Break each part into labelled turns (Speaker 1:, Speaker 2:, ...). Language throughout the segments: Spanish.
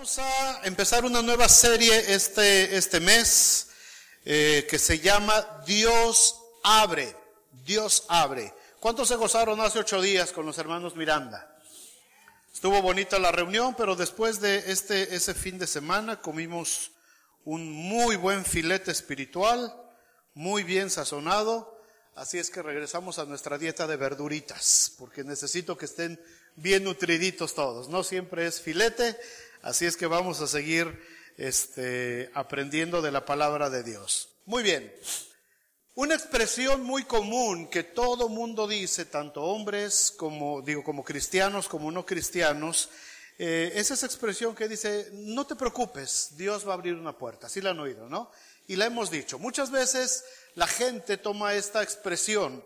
Speaker 1: Vamos a empezar una nueva serie este mes que se llama Dios abre. Dios abre. ¿Cuántos se gozaron hace 8 días con los hermanos Miranda? Estuvo bonita la reunión, pero después de ese fin de semana comimos un muy buen filete espiritual, muy bien sazonado. Así es que regresamos a nuestra dieta de verduritas, porque necesito que estén bien nutriditos todos. No siempre es filete, así es que vamos a seguir aprendiendo de la palabra de Dios. Muy bien. Una expresión muy común que todo mundo dice, tanto hombres como cristianos como no cristianos, es esa expresión que dice: no te preocupes, Dios va a abrir una puerta. Así la han oído, ¿no? Y la hemos dicho. Muchas veces la gente toma esta expresión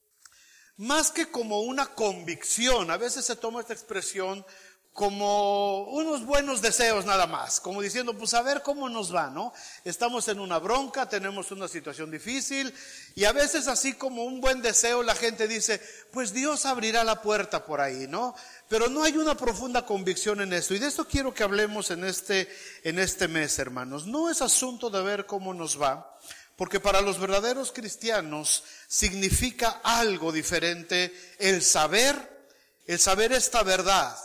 Speaker 1: más que como una convicción. A veces se toma esta expresión como unos buenos deseos nada más, como diciendo, pues a ver cómo nos va, ¿no? Estamos en una bronca, tenemos una situación difícil, y a veces así como un buen deseo la gente dice, pues Dios abrirá la puerta por ahí, ¿no? Pero no hay una profunda convicción en esto, y de esto quiero que hablemos en este mes, hermanos. No es asunto de ver cómo nos va, porque para los verdaderos cristianos significa algo diferente el saber esta verdad.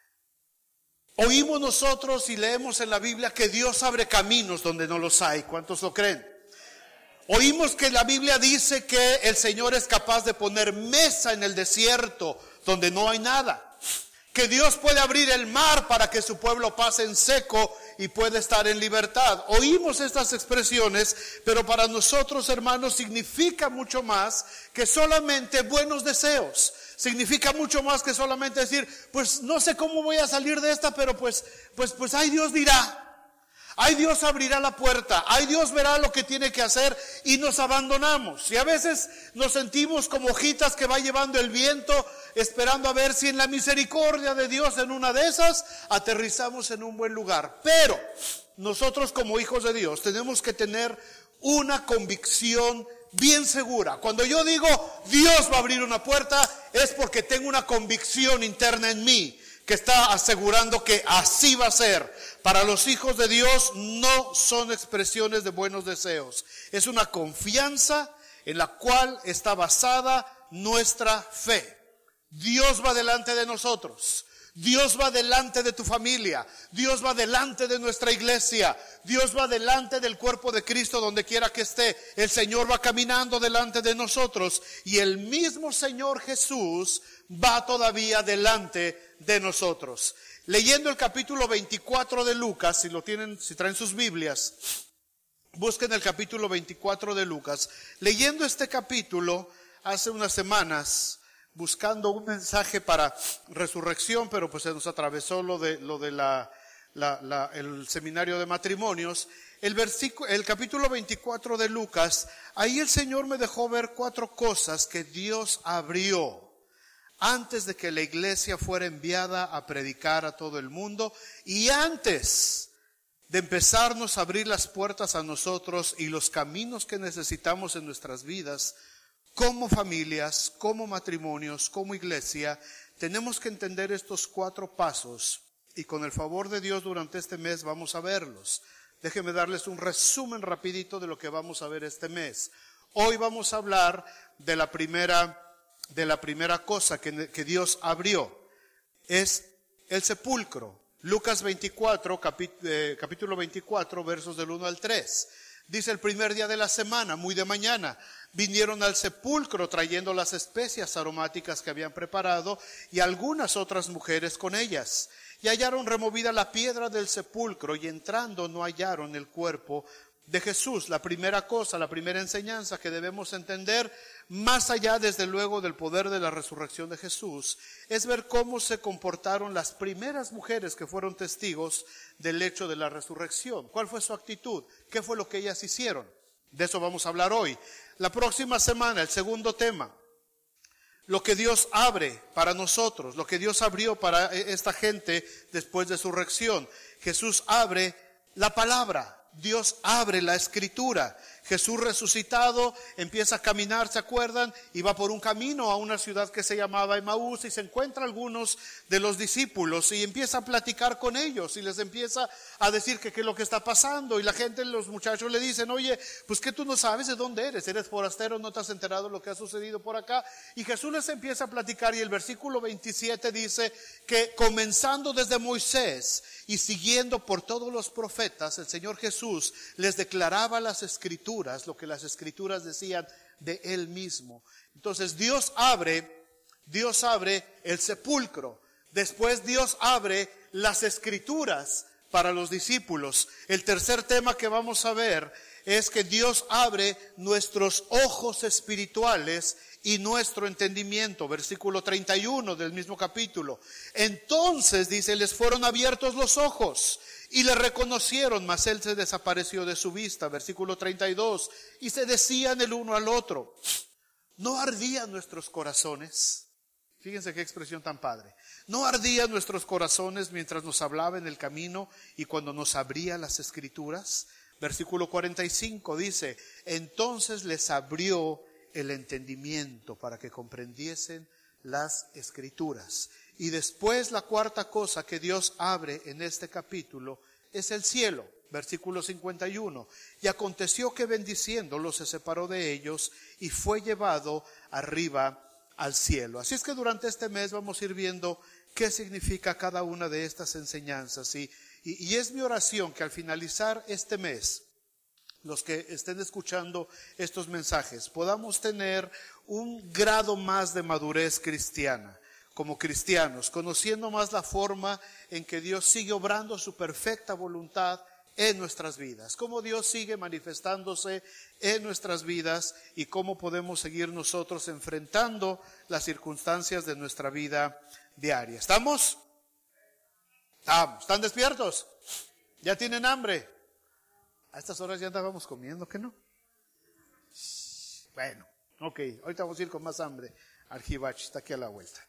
Speaker 1: Oímos nosotros y leemos en la Biblia que Dios abre caminos donde no los hay. ¿Cuántos lo creen? Oímos que la Biblia dice que el Señor es capaz de poner mesa en el desierto donde no hay nada. Que Dios puede abrir el mar para que su pueblo pase en seco y pueda estar en libertad. Oímos estas expresiones, pero para nosotros, hermanos, significa mucho más que solamente buenos deseos. Significa mucho más que solamente decir, pues no sé cómo voy a salir de esta, pero pues ay, Dios dirá. Ay, Dios abrirá la puerta, ay, Dios verá lo que tiene que hacer, y nos abandonamos. Y a veces nos sentimos como hojitas que va llevando el viento, esperando a ver si en la misericordia de Dios, en una de esas, aterrizamos en un buen lugar. Pero nosotros como hijos de Dios tenemos que tener una convicción bien segura. Cuando yo digo Dios va a abrir una puerta, es porque tengo una convicción interna en mí que está asegurando que así va a ser. Para los hijos de Dios no son expresiones de buenos deseos. Es una confianza en la cual está basada nuestra fe. Dios va delante de nosotros. Dios va delante de tu familia. Dios va delante de nuestra iglesia. Dios va delante del cuerpo de Cristo donde quiera que esté. El Señor va caminando delante de nosotros. Y el mismo Señor Jesús va todavía delante de nosotros. Leyendo el capítulo 24 de Lucas, si traen sus Biblias, busquen el capítulo 24 de Lucas. Leyendo este capítulo hace unas semanas, buscando un mensaje para resurrección, pero pues se nos atravesó lo de el seminario de matrimonios. El capítulo 24 de Lucas, ahí el Señor me dejó ver 4 cosas que Dios abrió antes de que la iglesia fuera enviada a predicar a todo el mundo, y antes de empezarnos a abrir las puertas a nosotros y los caminos que necesitamos en nuestras vidas, como familias, como matrimonios, como iglesia. Tenemos que entender estos 4 pasos, y con el favor de Dios durante este mes vamos a verlos. Déjenme darles un resumen rapidito de lo que vamos a ver este mes. Hoy vamos a hablar de la primera cosa que Dios abrió. Es el sepulcro. Lucas 24, capítulo 24, versos del 1 al 3. Dice: el primer día de la semana, muy de mañana, vinieron al sepulcro trayendo las especias aromáticas que habían preparado, y algunas otras mujeres con ellas. Y hallaron removida la piedra del sepulcro, y entrando no hallaron el cuerpo de Jesús. La primera cosa, la primera enseñanza que debemos entender, más allá desde luego del poder de la resurrección de Jesús, es ver cómo se comportaron las primeras mujeres que fueron testigos del hecho de la resurrección. ¿Cuál fue su actitud? ¿Qué fue lo que ellas hicieron? De eso vamos a hablar hoy. La próxima semana, el segundo tema, lo que Dios abre para nosotros, lo que Dios abrió para esta gente después de su resurrección. Jesús abre la palabra. Dios abre la escritura. Jesús resucitado empieza a caminar, ¿se acuerdan? Y va por un camino a una ciudad que se llamaba Emaús y se encuentra algunos de los discípulos y empieza a platicar con ellos y les empieza a decir que qué es lo que está pasando. Y la gente, los muchachos le dicen, oye, pues que tú no sabes de dónde eres forastero, no te has enterado de lo que ha sucedido por acá. Y Jesús les empieza a platicar y el versículo 27 dice que comenzando desde Moisés y siguiendo por todos los profetas, el Señor Jesús les declaraba las escrituras, lo que las escrituras decían de Él mismo. Entonces Dios abre el sepulcro. Después Dios abre las escrituras para los discípulos. El tercer tema que vamos a ver es que Dios abre nuestros ojos espirituales y nuestro entendimiento. Versículo 31 del mismo capítulo. Entonces, dice, les fueron abiertos los ojos y le reconocieron, mas él se desapareció de su vista. Versículo 32. Y se decían el uno al otro, ¿no ardían nuestros corazones? Fíjense qué expresión tan padre. ¿No ardían nuestros corazones mientras nos hablaba en el camino y cuando nos abría las escrituras? Versículo 45 dice, entonces les abrió el entendimiento para que comprendiesen las escrituras. Y después la cuarta cosa que Dios abre en este capítulo es el cielo. Versículo 51. Y aconteció que bendiciéndolo se separó de ellos y fue llevado arriba al cielo. Así es que durante este mes vamos a ir viendo qué significa cada una de estas enseñanzas. Y es mi oración que al finalizar este mes, los que estén escuchando estos mensajes, podamos tener un grado más de madurez cristiana, como cristianos, conociendo más la forma en que Dios sigue obrando su perfecta voluntad en nuestras vidas, cómo Dios sigue manifestándose en nuestras vidas y cómo podemos seguir nosotros enfrentando las circunstancias de nuestra vida diaria. ¿Estamos? Estamos. ¿Están despiertos? ¿Ya tienen hambre? A estas horas ya andábamos comiendo, ¿qué no? Bueno, ok, ahorita vamos a ir con más hambre. Arjibachi está aquí a la vuelta.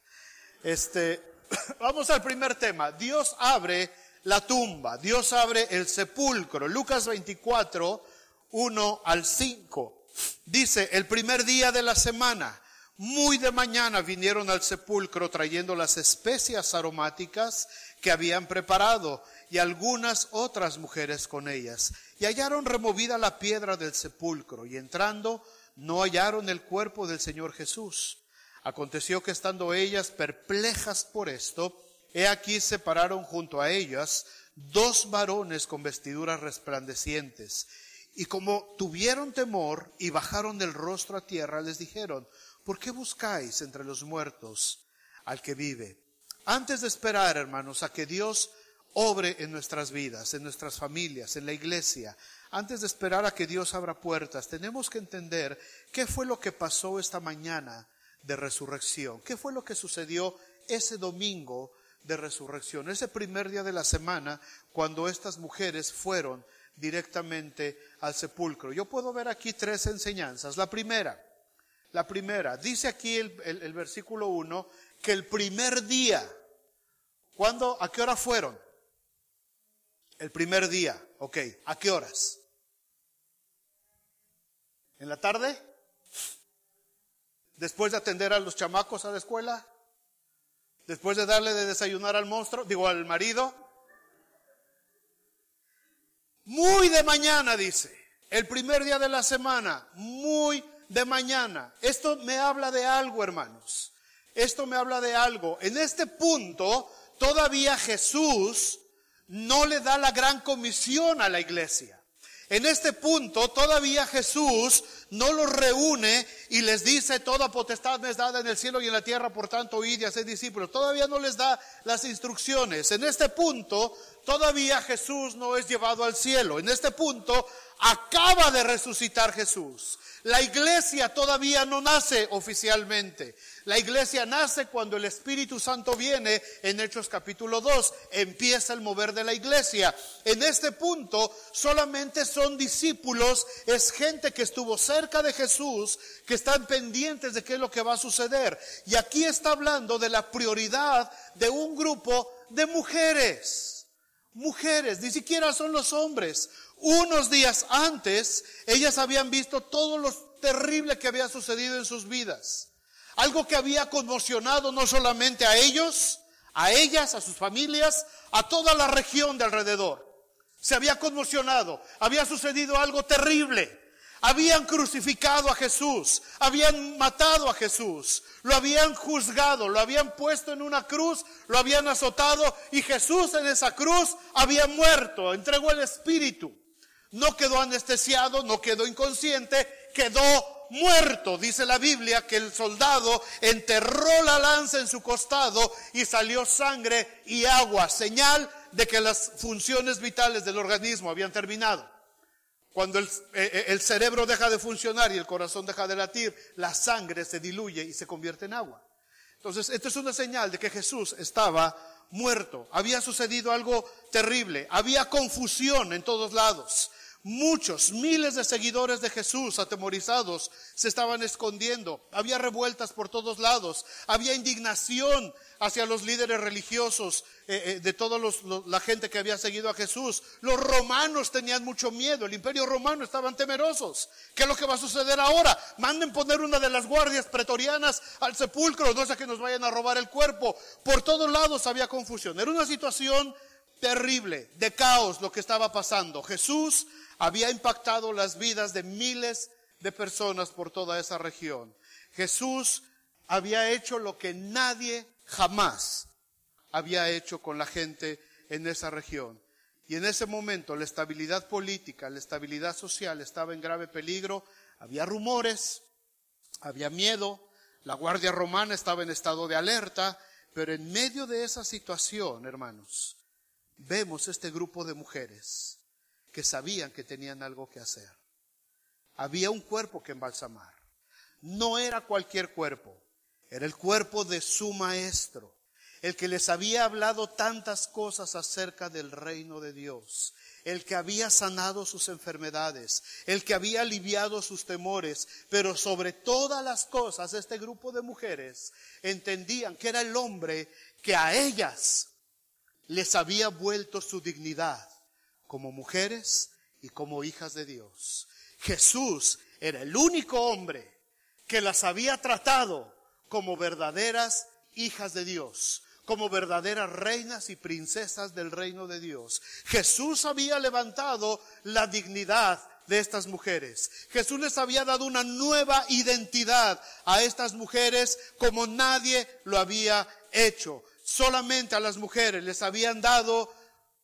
Speaker 1: Vamos al primer tema. Dios abre la tumba, Dios abre el sepulcro. Lucas 24, 1 al 5. Dice, el primer día de la semana, muy de mañana vinieron al sepulcro trayendo las especias aromáticas que habían preparado y algunas otras mujeres con ellas. Y hallaron removida la piedra del sepulcro y entrando no hallaron el cuerpo del Señor Jesús. Aconteció que estando ellas perplejas por esto, he aquí se pararon junto a ellas dos varones con vestiduras resplandecientes. Y como tuvieron temor y bajaron del rostro a tierra, les dijeron, ¿por qué buscáis entre los muertos al que vive? Antes de esperar, hermanos, a que Dios obre en nuestras vidas, en nuestras familias, en la iglesia, antes de esperar a que Dios abra puertas, tenemos que entender qué fue lo que pasó esta mañana de resurrección, qué fue lo que sucedió ese domingo de resurrección, ese primer día de la semana, cuando estas mujeres fueron directamente al sepulcro. Yo puedo ver aquí tres enseñanzas. La primera, dice aquí el versículo 1, que el primer día, ¿a qué hora fueron? El primer día, ok, ¿a qué horas? ¿En la tarde? ¿Después de atender a los chamacos a la escuela? ¿Después de darle de desayunar al al marido? Muy de mañana, dice, el primer día de la semana, muy de mañana. Esto me habla de algo, hermanos. Esto me habla de algo. En este punto, todavía Jesús no le da la gran comisión a la iglesia. En este punto, todavía Jesús no los reúne y les dice, toda potestad me es dada en el cielo y en la tierra, por tanto, id y haced discípulos. Todavía no les da las instrucciones. En este punto, todavía Jesús no es llevado al cielo. En este punto, acaba de resucitar Jesús. La iglesia todavía no nace oficialmente. La iglesia nace cuando el Espíritu Santo viene. En Hechos capítulo 2 empieza el mover de la iglesia. En este punto solamente son discípulos, es gente que estuvo cerca de Jesús, que están pendientes de qué es lo que va a suceder. Y aquí está hablando de la prioridad de un grupo de mujeres. mujeres, ni siquiera son los hombres. Unos días antes, ellas habían visto todo lo terrible que había sucedido en sus vidas. Algo que había conmocionado no solamente a ellos, a ellas, a sus familias, a toda la región de alrededor. Se había conmocionado, había sucedido algo terrible. Habían crucificado a Jesús, habían matado a Jesús, lo habían juzgado, lo habían puesto en una cruz, lo habían azotado y Jesús en esa cruz había muerto, entregó el espíritu. No quedó anestesiado, no quedó inconsciente, quedó muerto. Dice la Biblia que el soldado enterró la lanza en su costado y salió sangre y agua, señal de que las funciones vitales del organismo habían terminado. Cuando el cerebro deja de funcionar y el corazón deja de latir, la sangre se diluye y se convierte en agua. Entonces, esto es una señal de que Jesús estaba muerto. Había sucedido algo terrible. Había confusión en todos lados. Muchos, miles de seguidores de Jesús, atemorizados, se estaban escondiendo. Había revueltas por todos lados. Había indignación hacia los líderes religiosos, de toda la gente que había seguido a Jesús. Los romanos tenían mucho miedo. El imperio romano estaban temerosos. ¿Qué es lo que va a suceder ahora? Manden poner una de las guardias pretorianas al sepulcro, no sea que nos vayan a robar el cuerpo. Por todos lados había confusión. Era una situación terrible, de caos lo que estaba pasando. Jesús había impactado las vidas de miles de personas por toda esa región. Jesús había hecho lo que nadie jamás había hecho con la gente en esa región. Y en ese momento la estabilidad política, la estabilidad social estaba en grave peligro. Había rumores, había miedo, la guardia romana estaba en estado de alerta, pero en medio de esa situación, hermanos, vemos este grupo de mujeres que sabían que tenían algo que hacer. Había un cuerpo que embalsamar. No era cualquier cuerpo, era el cuerpo de su maestro, el que les había hablado tantas cosas acerca del reino de Dios, el que había sanado sus enfermedades, el que había aliviado sus temores, pero sobre todas las cosas este grupo de mujeres entendían que era el hombre que a ellas les había vuelto su dignidad como mujeres y como hijas de Dios. Jesús era el único hombre que las había tratado como verdaderas hijas de Dios, como verdaderas reinas y princesas del reino de Dios. Jesús había levantado la dignidad de estas mujeres. Jesús les había dado una nueva identidad a estas mujeres como nadie lo había hecho. Solamente a las mujeres les habían dado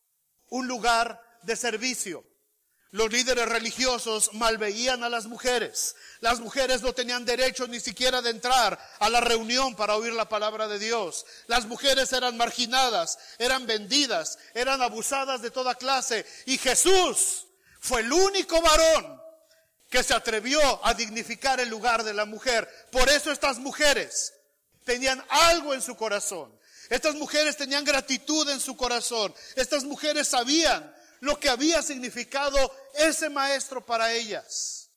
Speaker 1: un lugar de servicio. Los líderes religiosos malveían a las mujeres. Las mujeres no tenían derecho ni siquiera de entrar a la reunión para oír la palabra de Dios. Las mujeres eran marginadas, eran vendidas, eran abusadas de toda clase. Y Jesús fue el único varón que se atrevió a dignificar el lugar de la mujer. Por eso estas mujeres tenían algo en su corazón. Estas mujeres tenían gratitud en su corazón. Estas mujeres sabían lo que había significado ese maestro para ellas.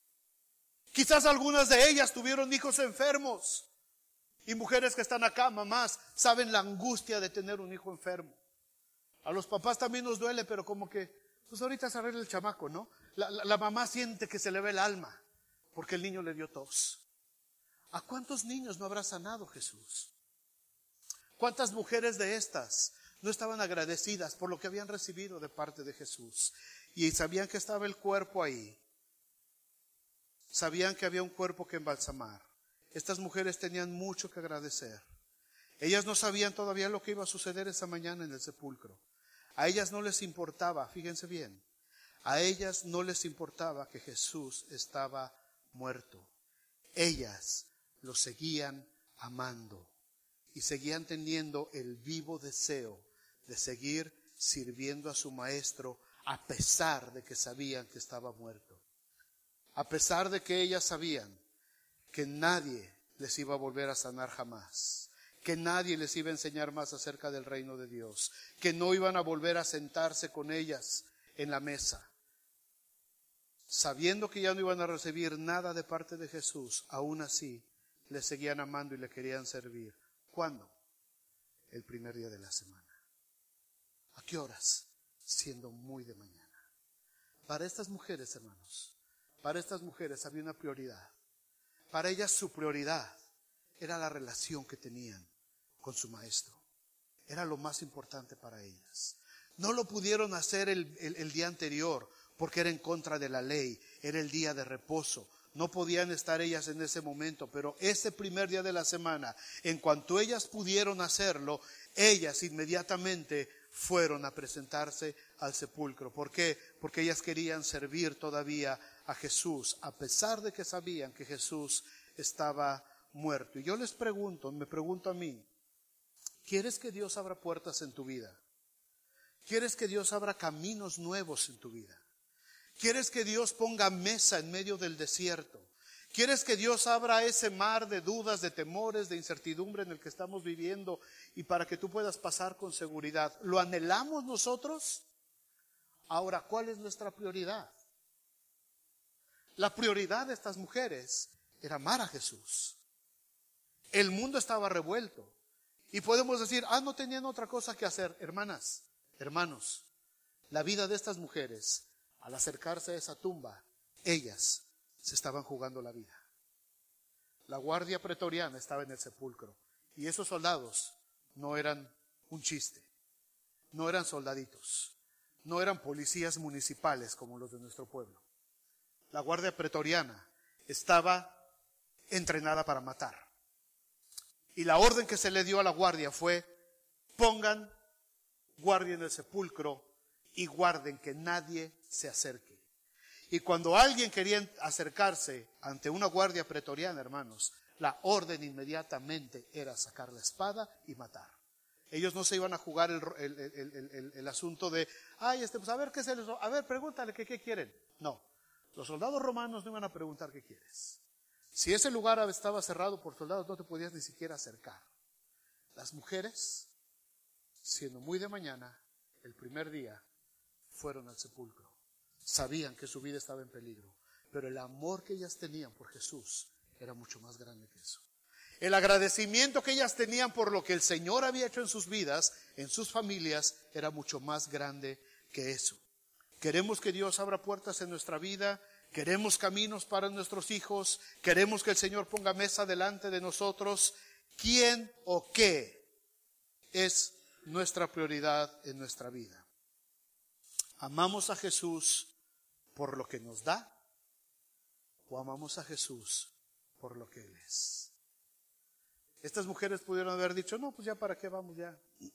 Speaker 1: Quizás algunas de ellas tuvieron hijos enfermos. Y mujeres que están acá, mamás, saben la angustia de tener un hijo enfermo. A los papás también nos duele, pero como que, pues ahorita se arregla el chamaco, ¿no? La mamá siente que se le ve el alma, porque el niño le dio tos. ¿A cuántos niños no habrá sanado Jesús? ¿Cuántas mujeres de estas no estaban agradecidas por lo que habían recibido de parte de Jesús? Y sabían que estaba el cuerpo ahí. Sabían que había un cuerpo que embalsamar. Estas mujeres tenían mucho que agradecer. Ellas no sabían todavía lo que iba a suceder esa mañana en el sepulcro. A ellas no les importaba, fíjense bien, a ellas no les importaba que Jesús estaba muerto. Ellas lo seguían amando y seguían teniendo el vivo deseo de seguir sirviendo a su maestro a pesar de que sabían que estaba muerto. A pesar de que ellas sabían que nadie les iba a volver a sanar jamás, que nadie les iba a enseñar más acerca del reino de Dios, que no iban a volver a sentarse con ellas en la mesa. Sabiendo que ya no iban a recibir nada de parte de Jesús, aún así le seguían amando y le querían servir. ¿Cuándo? El primer día de la semana. ¿A qué horas? Siendo muy de mañana. Para estas mujeres, hermanos, para estas mujeres había una prioridad. Para ellas su prioridad era la relación que tenían con su maestro. Era lo más importante para ellas. No lo pudieron hacer el día anterior porque era en contra de la ley, era el día de reposo. No podían estar ellas en ese momento, pero ese primer día de la semana, en cuanto ellas pudieron hacerlo, ellas inmediatamente fueron a presentarse al sepulcro. ¿Por qué? Porque ellas querían servir todavía a Jesús, a pesar de que sabían que Jesús estaba muerto. Y yo les pregunto, me pregunto a mí, ¿quieres que Dios abra puertas en tu vida? ¿Quieres que Dios abra caminos nuevos en tu vida? ¿Quieres que Dios ponga mesa en medio del desierto? ¿Quieres que Dios abra ese mar de dudas, de temores, de incertidumbre en el que estamos viviendo y para que tú puedas pasar con seguridad? ¿Lo anhelamos nosotros? Ahora, ¿cuál es nuestra prioridad? La prioridad de estas mujeres era amar a Jesús. El mundo estaba revuelto. Y podemos decir, no tenían otra cosa que hacer. Hermanas, hermanos, la vida de estas mujeres, al acercarse a esa tumba, ellas se estaban jugando la vida. La guardia pretoriana estaba en el sepulcro. Y esos soldados no eran un chiste. No eran soldaditos. No eran policías municipales como los de nuestro pueblo. La guardia pretoriana estaba entrenada para matar. Y la orden que se le dio a la guardia fue: pongan guardia en el sepulcro y guarden que nadie se acerque. Y cuando alguien quería acercarse ante una guardia pretoriana, hermanos, la orden inmediatamente era sacar la espada y matar. Ellos no se iban a jugar el asunto de, pues a ver qué se les, a ver, pregúntale qué quieren. No, los soldados romanos no iban a preguntar qué quieres. Si ese lugar estaba cerrado por soldados, no te podías ni siquiera acercar. Las mujeres, siendo muy de mañana, el primer día, fueron al sepulcro. Sabían que su vida estaba en peligro, pero el amor que ellas tenían por Jesús era mucho más grande que eso. El agradecimiento que ellas tenían por lo que el Señor había hecho en sus vidas, en sus familias, era mucho más grande que eso. Queremos que Dios abra puertas en nuestra vida. Queremos caminos para nuestros hijos. Queremos que el Señor ponga mesa delante de nosotros. ¿Quién o qué es nuestra prioridad en nuestra vida? ¿Amamos a Jesús por lo que nos da? ¿O amamos a Jesús por lo que Él es? Estas mujeres pudieron haber dicho, no, pues ya para qué vamos ya.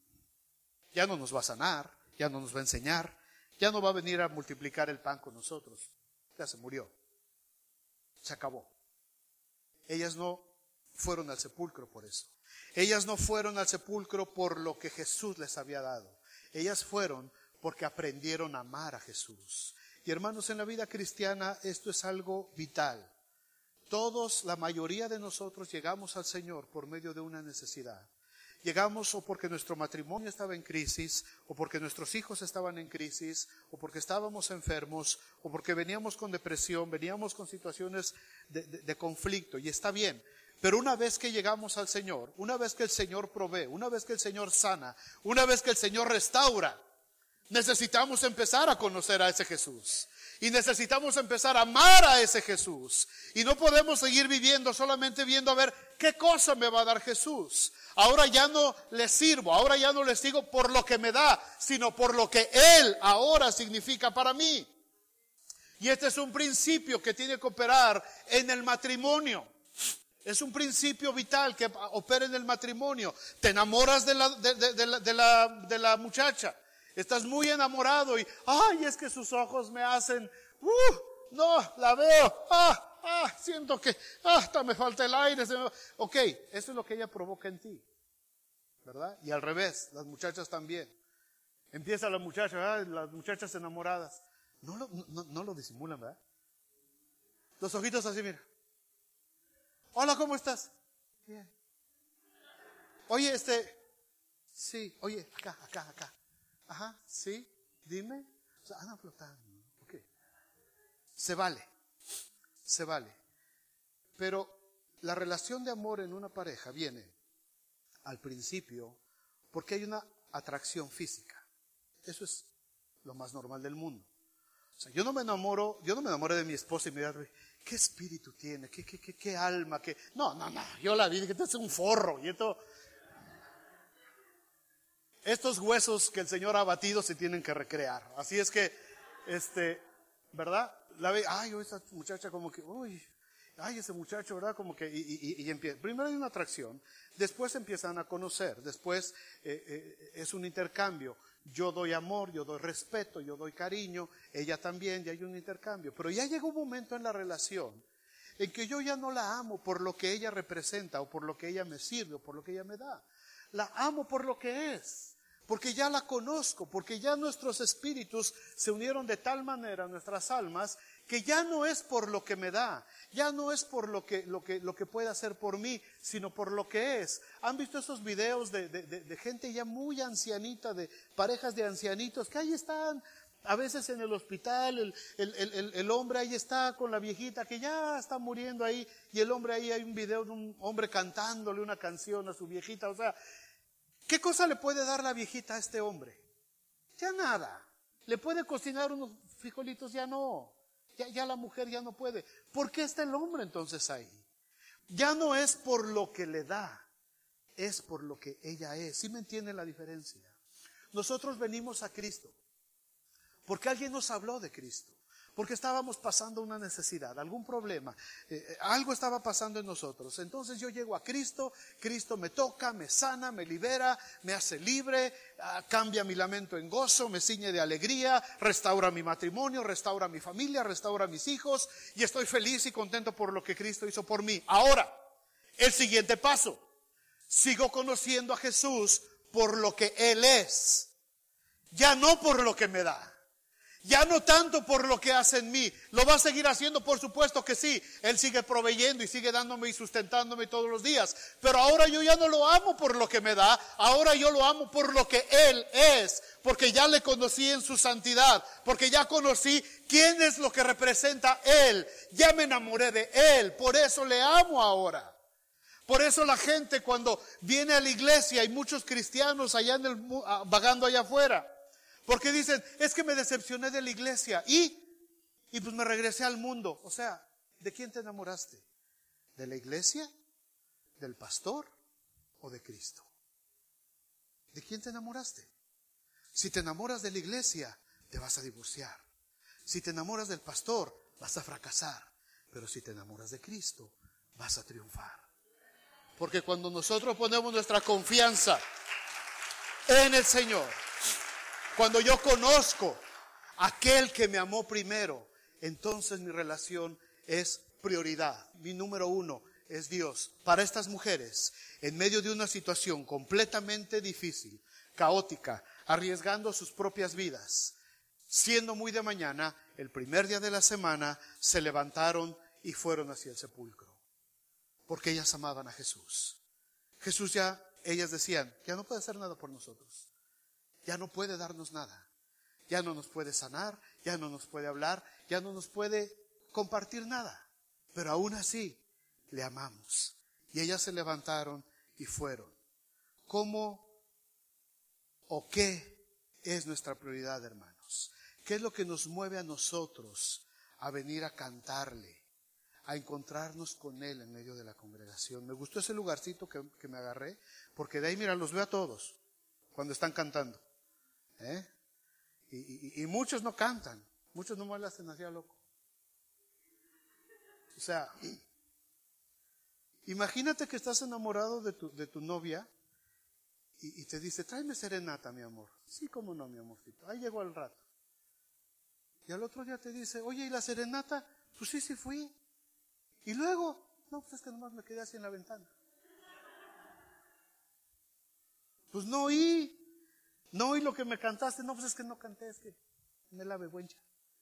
Speaker 1: Ya no nos va a sanar, ya no nos va a enseñar, ya no va a venir a multiplicar el pan con nosotros. Ya se murió. Se acabó. Ellas no fueron al sepulcro por eso. Ellas no fueron al sepulcro por lo que Jesús les había dado. Ellas fueron porque aprendieron a amar a Jesús. Y hermanos, en la vida cristiana esto es algo vital. Todos, la mayoría de nosotros llegamos al Señor por medio de una necesidad. Llegamos o porque nuestro matrimonio estaba en crisis, o porque nuestros hijos estaban en crisis, o porque estábamos enfermos, o porque veníamos con depresión, veníamos con situaciones de conflicto, y está bien. Pero una vez que llegamos al Señor, una vez que el Señor provee, una vez que el Señor sana, una vez que el Señor restaura, necesitamos empezar a conocer a ese Jesús. Y necesitamos empezar a amar a ese Jesús. Y no podemos seguir viviendo solamente viendo a ver qué cosa me va a dar Jesús. Ahora ya no le sirvo, ahora ya no le sigo por lo que me da, sino por lo que Él ahora significa para mí. Y este es un principio que tiene que operar en el matrimonio. Es un principio vital que opera en el matrimonio. Te enamoras de la muchacha. Estás muy enamorado y, es que sus ojos me hacen, no, la veo, siento que, hasta me falta el aire. Ok, eso es lo que ella provoca en ti, ¿verdad? Y al revés, las muchachas también. Empieza la muchacha, las muchachas enamoradas. No lo disimulan, ¿verdad? Los ojitos así, mira. Hola, ¿cómo estás? Bien. Oye, sí, oye, acá. Ajá, sí, dime. O sea, andan flotando. Ok. Se vale. Pero la relación de amor en una pareja viene al principio porque hay una atracción física. Eso es lo más normal del mundo. O sea, yo no me enamoré de mi esposa y me digo, ¿qué espíritu tiene? ¿Qué alma? No, yo la vi, dije, este es un forro. Y estos huesos que el Señor ha batido se tienen que recrear. Así es que, ¿verdad? La ve, ay, esa muchacha como que, uy, ay, ese muchacho, ¿verdad? Como que, y empieza. Primero hay una atracción, después empiezan a conocer, después es un intercambio. Yo doy amor, yo doy respeto, yo doy cariño, ella también, y hay un intercambio. Pero ya llega un momento en la relación en que yo ya no la amo por lo que ella representa, o por lo que ella me sirve, o por lo que ella me da. La amo por lo que es, porque ya la conozco, porque ya nuestros espíritus se unieron de tal manera, nuestras almas, que ya no es por lo que me da, ya no es por lo que puede hacer por mí, sino por lo que es. ¿Han visto esos videos de gente ya muy ancianita, de parejas de ancianitos, que ahí están, a veces en el hospital, el hombre ahí está con la viejita que ya está muriendo ahí, y el hombre ahí, hay un video de un hombre cantándole una canción a su viejita? O sea, ¿qué cosa le puede dar la viejita a este hombre? Ya nada. ¿Le puede cocinar unos frijolitos? Ya no. Ya la mujer ya no puede. ¿Por qué está el hombre entonces ahí? Ya no es por lo que le da, es por lo que ella es. ¿Sí me entienden la diferencia? Nosotros venimos a Cristo porque alguien nos habló de Cristo, porque estábamos pasando una necesidad, algún problema, algo estaba pasando en nosotros. Entonces yo llego a Cristo, Cristo me toca, me sana, me libera, me hace libre, cambia mi lamento en gozo, me ciñe de alegría, restaura mi matrimonio, restaura mi familia, restaura mis hijos, y estoy feliz y contento por lo que Cristo hizo por mí. Ahora, el siguiente paso, sigo conociendo a Jesús por lo que Él es, ya no por lo que me da. Ya no tanto por lo que hace en mí. ¿Lo va a seguir haciendo? Por supuesto que sí. Él sigue proveyendo y sigue dándome y sustentándome todos los días. Pero ahora yo ya no lo amo por lo que me da. Ahora yo lo amo por lo que Él es. Porque ya le conocí en su santidad. Porque ya conocí quién es lo que representa Él. Ya me enamoré de Él. Por eso le amo ahora. Por eso la gente cuando viene a la iglesia, hay muchos cristianos allá vagando allá afuera. Porque dicen, es que me decepcioné de la iglesia y pues me regresé al mundo. O sea, ¿de quién te enamoraste? ¿De la iglesia? ¿Del pastor? ¿O de Cristo? ¿De quién te enamoraste? Si te enamoras de la iglesia, te vas a divorciar. Si te enamoras del pastor, vas a fracasar. Pero si te enamoras de Cristo, vas a triunfar. Porque cuando nosotros ponemos nuestra confianza en el Señor, cuando yo conozco a aquel que me amó primero, entonces mi relación es prioridad. Mi número uno es Dios. Para estas mujeres, en medio de una situación completamente difícil, caótica, arriesgando sus propias vidas, siendo muy de mañana, el primer día de la semana, se levantaron y fueron hacia el sepulcro. Porque ellas amaban a Jesús. Jesús ya, ellas decían, ya no puede hacer nada por nosotros. Ya no puede darnos nada. Ya no nos puede sanar, ya no nos puede hablar, ya no nos puede compartir nada. Pero aún así, le amamos. Y ellas se levantaron y fueron. ¿Cómo o qué es nuestra prioridad, hermanos? ¿Qué es lo que nos mueve a nosotros a venir a cantarle, a encontrarnos con Él en medio de la congregación? Me gustó ese lugarcito que me agarré, porque de ahí, mira, los veo a todos cuando están cantando. Y muchos no cantan, muchos no me la hacen así a loco. O sea, imagínate que estás enamorado de tu novia y te dice, tráeme serenata, mi amor. Sí, cómo no, mi amorcito. Ahí llegó al rato. Y al otro día te dice, oye, ¿y la serenata? Pues sí fui. Y luego, no, pues es que nomás me quedé así en la ventana. Pues no oí lo que me cantaste. No, pues es que no canté, es que me la vergüenza.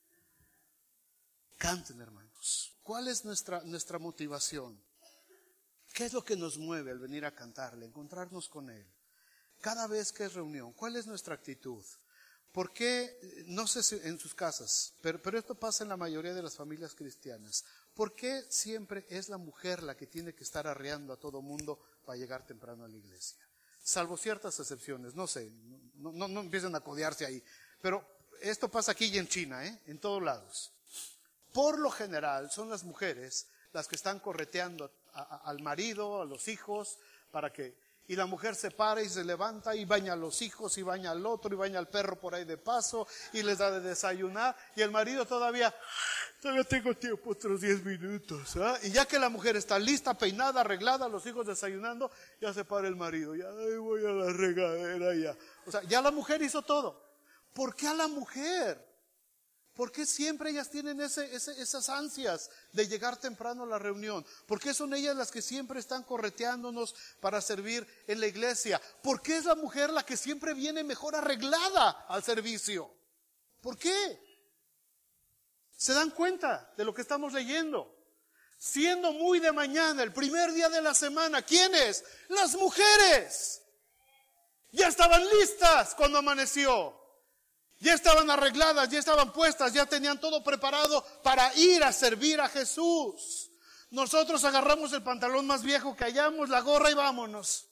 Speaker 1: Canten, hermanos. ¿Cuál es nuestra motivación? ¿Qué es lo que nos mueve al venir a cantarle, encontrarnos con Él? Cada vez que es reunión, ¿cuál es nuestra actitud? ¿Por qué, no sé si en sus casas, pero esto pasa en la mayoría de las familias cristianas, ¿por qué siempre es la mujer la que tiene que estar arreando a todo mundo para llegar temprano a la iglesia? salvo ciertas excepciones, no sé, no empiecen a codearse ahí. Pero esto pasa aquí y en China, en todos lados. Por lo general son las mujeres las que están correteando al marido, a los hijos, y la mujer se para y se levanta y baña a los hijos y baña al otro y baña al perro por ahí de paso y les da de desayunar, y el marido todavía tengo tiempo, otros 10 minutos. Y ya que la mujer está lista, peinada, arreglada, los hijos desayunando, ya se para el marido, ya voy a la regadera ya. O sea, ya la mujer hizo todo. ¿Por qué a la mujer? ¿Por qué siempre ellas tienen esas ansias de llegar temprano a la reunión? ¿Por qué son ellas las que siempre están correteándonos para servir en la iglesia? ¿Por qué es la mujer la que siempre viene mejor arreglada al servicio? ¿Por qué? ¿Se dan cuenta de lo que estamos leyendo? Siendo muy de mañana, el primer día de la semana, ¿quiénes? Las mujeres. Ya estaban listas cuando amaneció. Ya estaban arregladas, ya estaban puestas, ya tenían todo preparado para ir a servir a Jesús. Nosotros agarramos el pantalón más viejo que hallamos, la gorra y vámonos.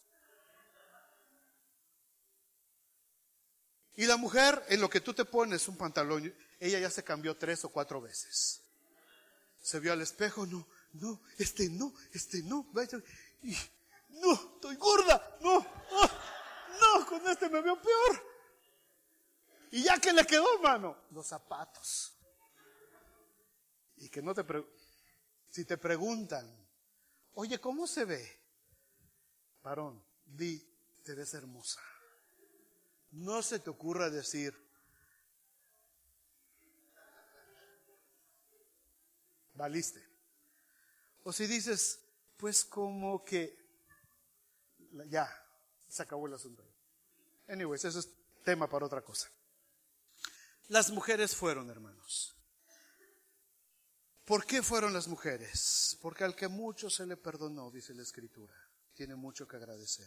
Speaker 1: Y la mujer, en lo que tú te pones un pantalón, ella ya se cambió 3 o 4 veces. Se vio al espejo, no, no, no, y, no, estoy gorda, no, con este me veo peor. Y ya que le quedó, mano, los zapatos. Y que no si te preguntan, oye, ¿cómo se ve? Varón, te ves hermosa. No se te ocurra decir, valiste. O si dices, pues como que, ya, se acabó el asunto. Anyways, eso es tema para otra cosa. Las mujeres fueron, hermanos. ¿Por qué fueron las mujeres? Porque al que mucho se le perdonó, dice la Escritura, tiene mucho que agradecer.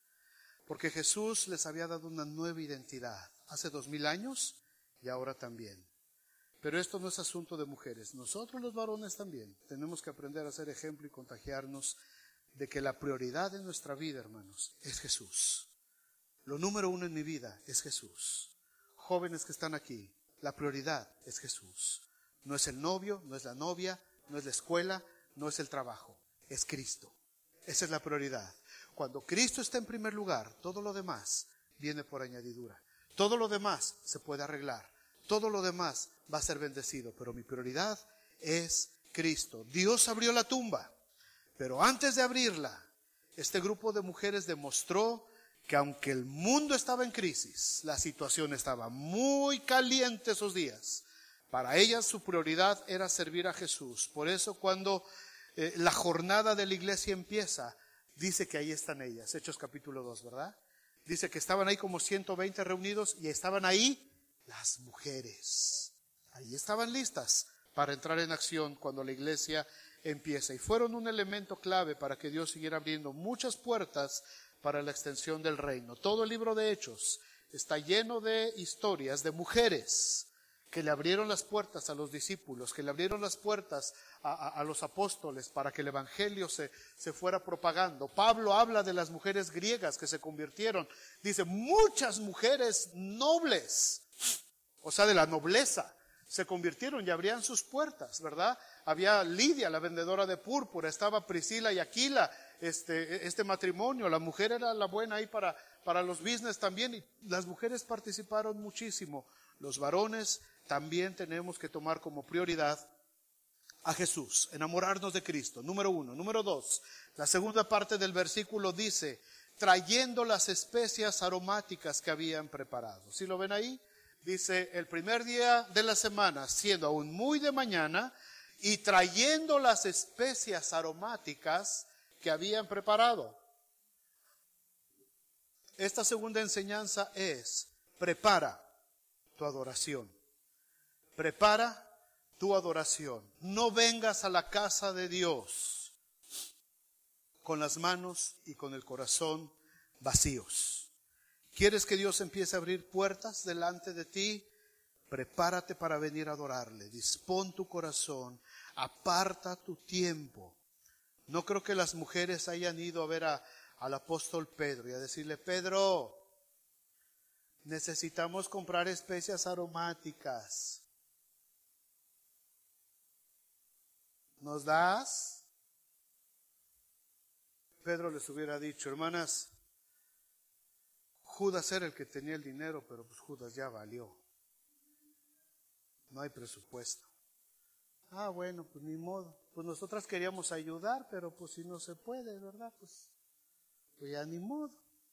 Speaker 1: Porque Jesús les había dado una nueva identidad hace 2000 años y ahora también. Pero esto no es asunto de mujeres. Nosotros los varones también tenemos que aprender a ser ejemplo y contagiarnos de que la prioridad en nuestra vida, hermanos, es Jesús. Lo número 1 en mi vida es Jesús. Jóvenes que están aquí, la prioridad es Jesús. No es el novio, no es la novia, no es la escuela, no es el trabajo, es Cristo. Esa es la prioridad. Cuando Cristo está en primer lugar, todo lo demás viene por añadidura. Todo lo demás se puede arreglar. Todo lo demás va a ser bendecido, pero mi prioridad es Cristo. Dios abrió la tumba, pero antes de abrirla, este grupo de mujeres demostró que aunque el mundo estaba en crisis, la situación estaba muy caliente esos días. Para ellas su prioridad era servir a Jesús. Por eso cuando la jornada de la iglesia empieza, dice que ahí están ellas. Hechos capítulo 2, ¿verdad? Dice que estaban ahí como 120 reunidos y estaban ahí las mujeres. Ahí estaban listas para entrar en acción cuando la iglesia empieza. Y fueron un elemento clave para que Dios siguiera abriendo muchas puertas para la extensión del reino. Todo el libro de Hechos está lleno de historias de mujeres que le abrieron las puertas a los discípulos, que le abrieron las puertas a los apóstoles para que el evangelio se fuera propagando. Pablo habla de las mujeres griegas que se convirtieron. Dice, muchas mujeres nobles, o sea, de la nobleza, se convirtieron y abrían sus puertas, ¿verdad? Había Lidia, la vendedora de púrpura, estaba Priscila y Aquila, este matrimonio, la mujer era la buena ahí para los business también, y las mujeres participaron muchísimo. Los varones también tenemos que tomar como prioridad a Jesús, enamorarnos de Cristo, número 1. Número 2, la segunda parte del versículo dice, trayendo las especias aromáticas que habían preparado. ¿Sí lo ven ahí? Dice, el primer día de la semana, siendo aún muy de mañana, y trayendo las especias aromáticas que habían preparado. Esta segunda enseñanza es, prepara tu adoración. Prepara tu adoración. No vengas a la casa de Dios con las manos y con el corazón vacíos. ¿Quieres que Dios empiece a abrir puertas delante de ti? Prepárate para venir a adorarle. Dispón tu corazón. Aparta tu tiempo. No creo que las mujeres hayan ido a ver a al apóstol Pedro y a decirle: Pedro, necesitamos comprar especias aromáticas. ¿Nos das? Pedro les hubiera dicho: hermanas, Judas era el que tenía el dinero, pero pues Judas ya valió. No hay presupuesto. Ah, bueno, pues ni modo. Pues nosotras queríamos ayudar, pero pues si no se puede, ¿verdad? Pues ya ni modo.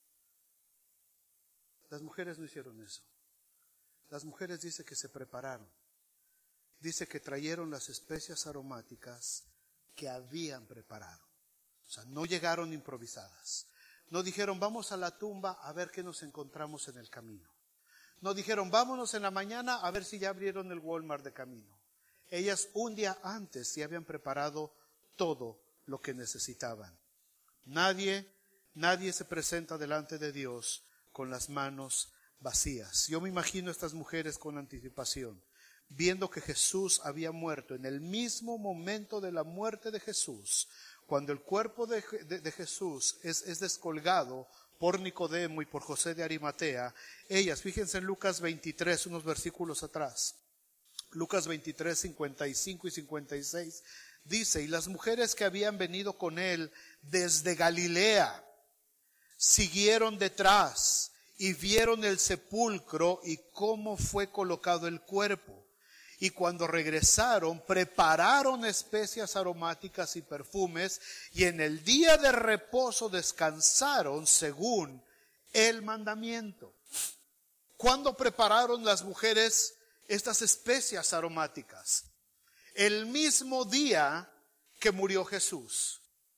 Speaker 1: Las mujeres no hicieron eso. Las mujeres dice que se prepararon. Dice que trajeron las especias aromáticas que habían preparado. O sea, no llegaron improvisadas. No dijeron: vamos a la tumba a ver qué nos encontramos en el camino. No dijeron: vámonos en la mañana a ver si ya abrieron el Walmart de camino. Ellas un día antes ya habían preparado todo lo que necesitaban. Nadie se presenta delante de Dios con las manos vacías. Yo me imagino a estas mujeres con anticipación, viendo que Jesús había muerto. En el mismo momento de la muerte de Jesús, cuando el cuerpo de Jesús es descolgado por Nicodemo y por José de Arimatea, ellas, fíjense en Lucas 23, unos versículos atrás, Lucas 23, 55 y 56, dice: y las mujeres que habían venido con él desde Galilea siguieron detrás y vieron el sepulcro y cómo fue colocado el cuerpo. Y cuando regresaron, prepararon especias aromáticas y perfumes, y en el día de reposo descansaron según el mandamiento. ¿Cuándo prepararon las mujeres estas especias aromáticas? El mismo día que murió Jesús.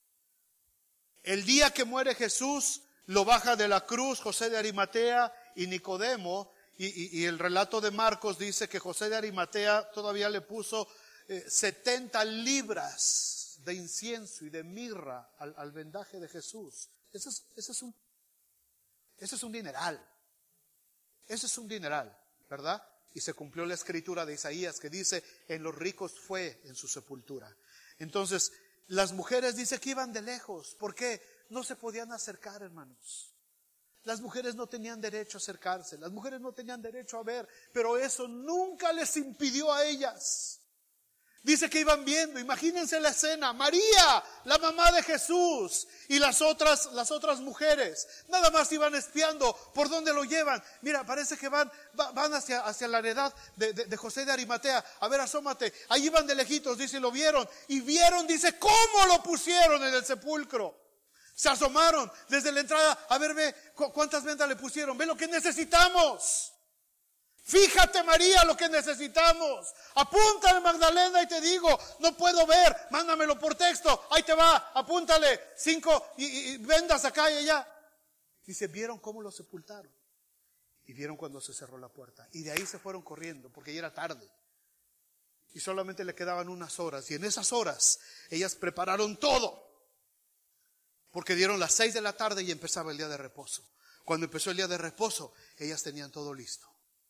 Speaker 1: El día que muere Jesús, lo baja de la cruz José de Arimatea y Nicodemo. Y el relato de Marcos dice que José de Arimatea todavía le puso 70 libras de incienso y de mirra al vendaje de Jesús. Ese es un dineral. Ese es un dineral, ¿verdad? Y se cumplió la escritura de Isaías que dice: en los ricos fue en su sepultura. Entonces, las mujeres dice que iban de lejos. ¿Por qué? No se podían acercar, hermanos. Las mujeres no tenían derecho a acercarse, las mujeres no tenían derecho a ver, pero eso nunca les impidió a ellas. Dice que iban viendo, imagínense la escena: María, la mamá de Jesús, y las otras mujeres, nada más iban espiando por dónde lo llevan. Mira, parece que van hacia la heredad de José de Arimatea. A ver, asómate. Ahí iban de lejitos, dice, lo vieron. Y vieron, dice, cómo lo pusieron en el sepulcro. Se asomaron desde la entrada. A ver, ve cuántas vendas le pusieron. Ve lo que necesitamos. Fíjate, María, lo que necesitamos. Apúntale, Magdalena, y te digo: no puedo ver, mándamelo por texto. Ahí te va, apúntale 5 y vendas acá y allá. Dice: vieron cómo lo sepultaron. Y vieron cuando se cerró la puerta. Y de ahí se fueron corriendo porque ya era tarde. Y solamente le quedaban unas horas. Y en esas horas ellas prepararon todo. Porque dieron las 6 de la tarde y empezaba el día de reposo. Cuando empezó el día de reposo, ellas tenían todo listo.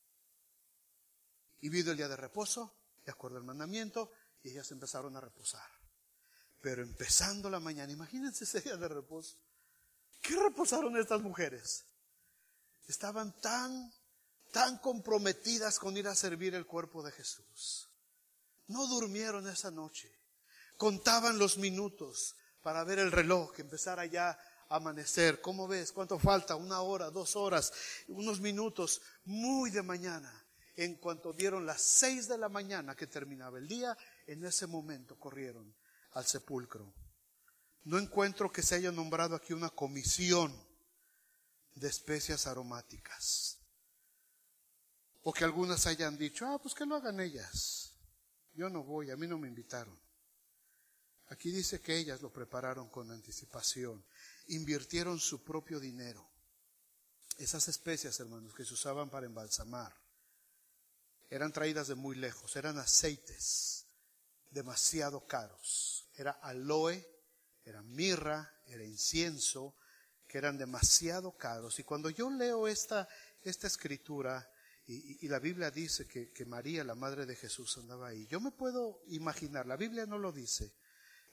Speaker 1: Y vino el día de reposo, de acuerdo al mandamiento, y ellas empezaron a reposar. Pero empezando la mañana, imagínense ese día de reposo. ¿Qué reposaron estas mujeres? Estaban tan comprometidas con ir a servir el cuerpo de Jesús. No durmieron esa noche. Contaban los minutos para ver el reloj, que empezara ya a amanecer. ¿Cómo ves? ¿Cuánto falta? 1 hora, 2 horas, unos minutos, muy de mañana. En cuanto dieron las 6 de la mañana que terminaba el día, en ese momento corrieron al sepulcro. No encuentro que se haya nombrado aquí una comisión de especias aromáticas. O que algunas hayan dicho: pues que lo hagan ellas. Yo no voy, a mí no me invitaron. Aquí dice que ellas lo prepararon con anticipación. Invirtieron su propio dinero. Esas especias, hermanos, que se usaban para embalsamar, eran traídas de muy lejos. Eran aceites demasiado caros. Era aloe, era mirra, era incienso, que eran demasiado caros. Y cuando yo leo esta escritura, y la Biblia dice que María, la madre de Jesús, andaba ahí, yo me puedo imaginar, la Biblia no lo dice,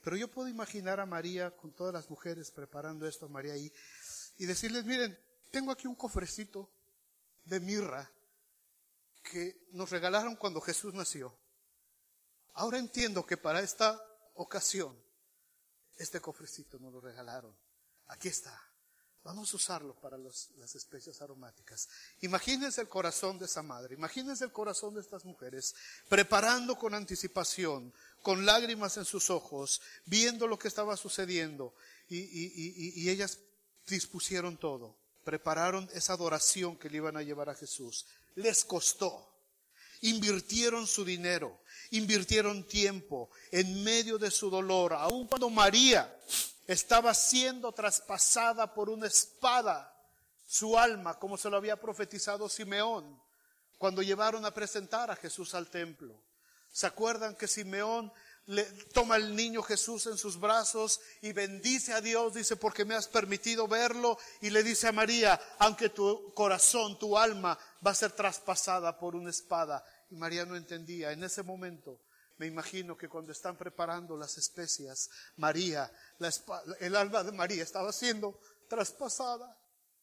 Speaker 1: Pero yo puedo imaginar a María con todas las mujeres preparando esto, a María ahí, y decirles, miren, tengo aquí un cofrecito de mirra que nos regalaron cuando Jesús nació. Ahora entiendo que para esta ocasión, este cofrecito nos lo regalaron. Aquí está. Vamos a usarlo para las especias aromáticas. Imagínense el corazón de esa madre, imagínense el corazón de estas mujeres, preparando con anticipación, con lágrimas en sus ojos, viendo lo que estaba sucediendo. Y ellas dispusieron todo, prepararon esa adoración que le iban a llevar a Jesús. Les costó. Invirtieron su dinero, invirtieron tiempo en medio de su dolor, aun cuando María estaba siendo traspasada por una espada, su alma, como se lo había profetizado Simeón, cuando llevaron a presentar a Jesús al templo. ¿Se acuerdan que Simeón le toma al niño Jesús en sus brazos y bendice a Dios? Dice, porque me has permitido verlo. Y le dice a María, aunque tu corazón, tu alma va a ser traspasada por una espada. Y María no entendía. En ese momento me imagino que cuando están preparando las especias, María, el alma de María estaba siendo traspasada.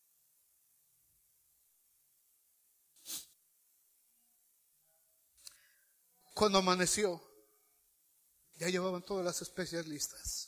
Speaker 1: Cuando amaneció, ya llevaban todas las especias listas.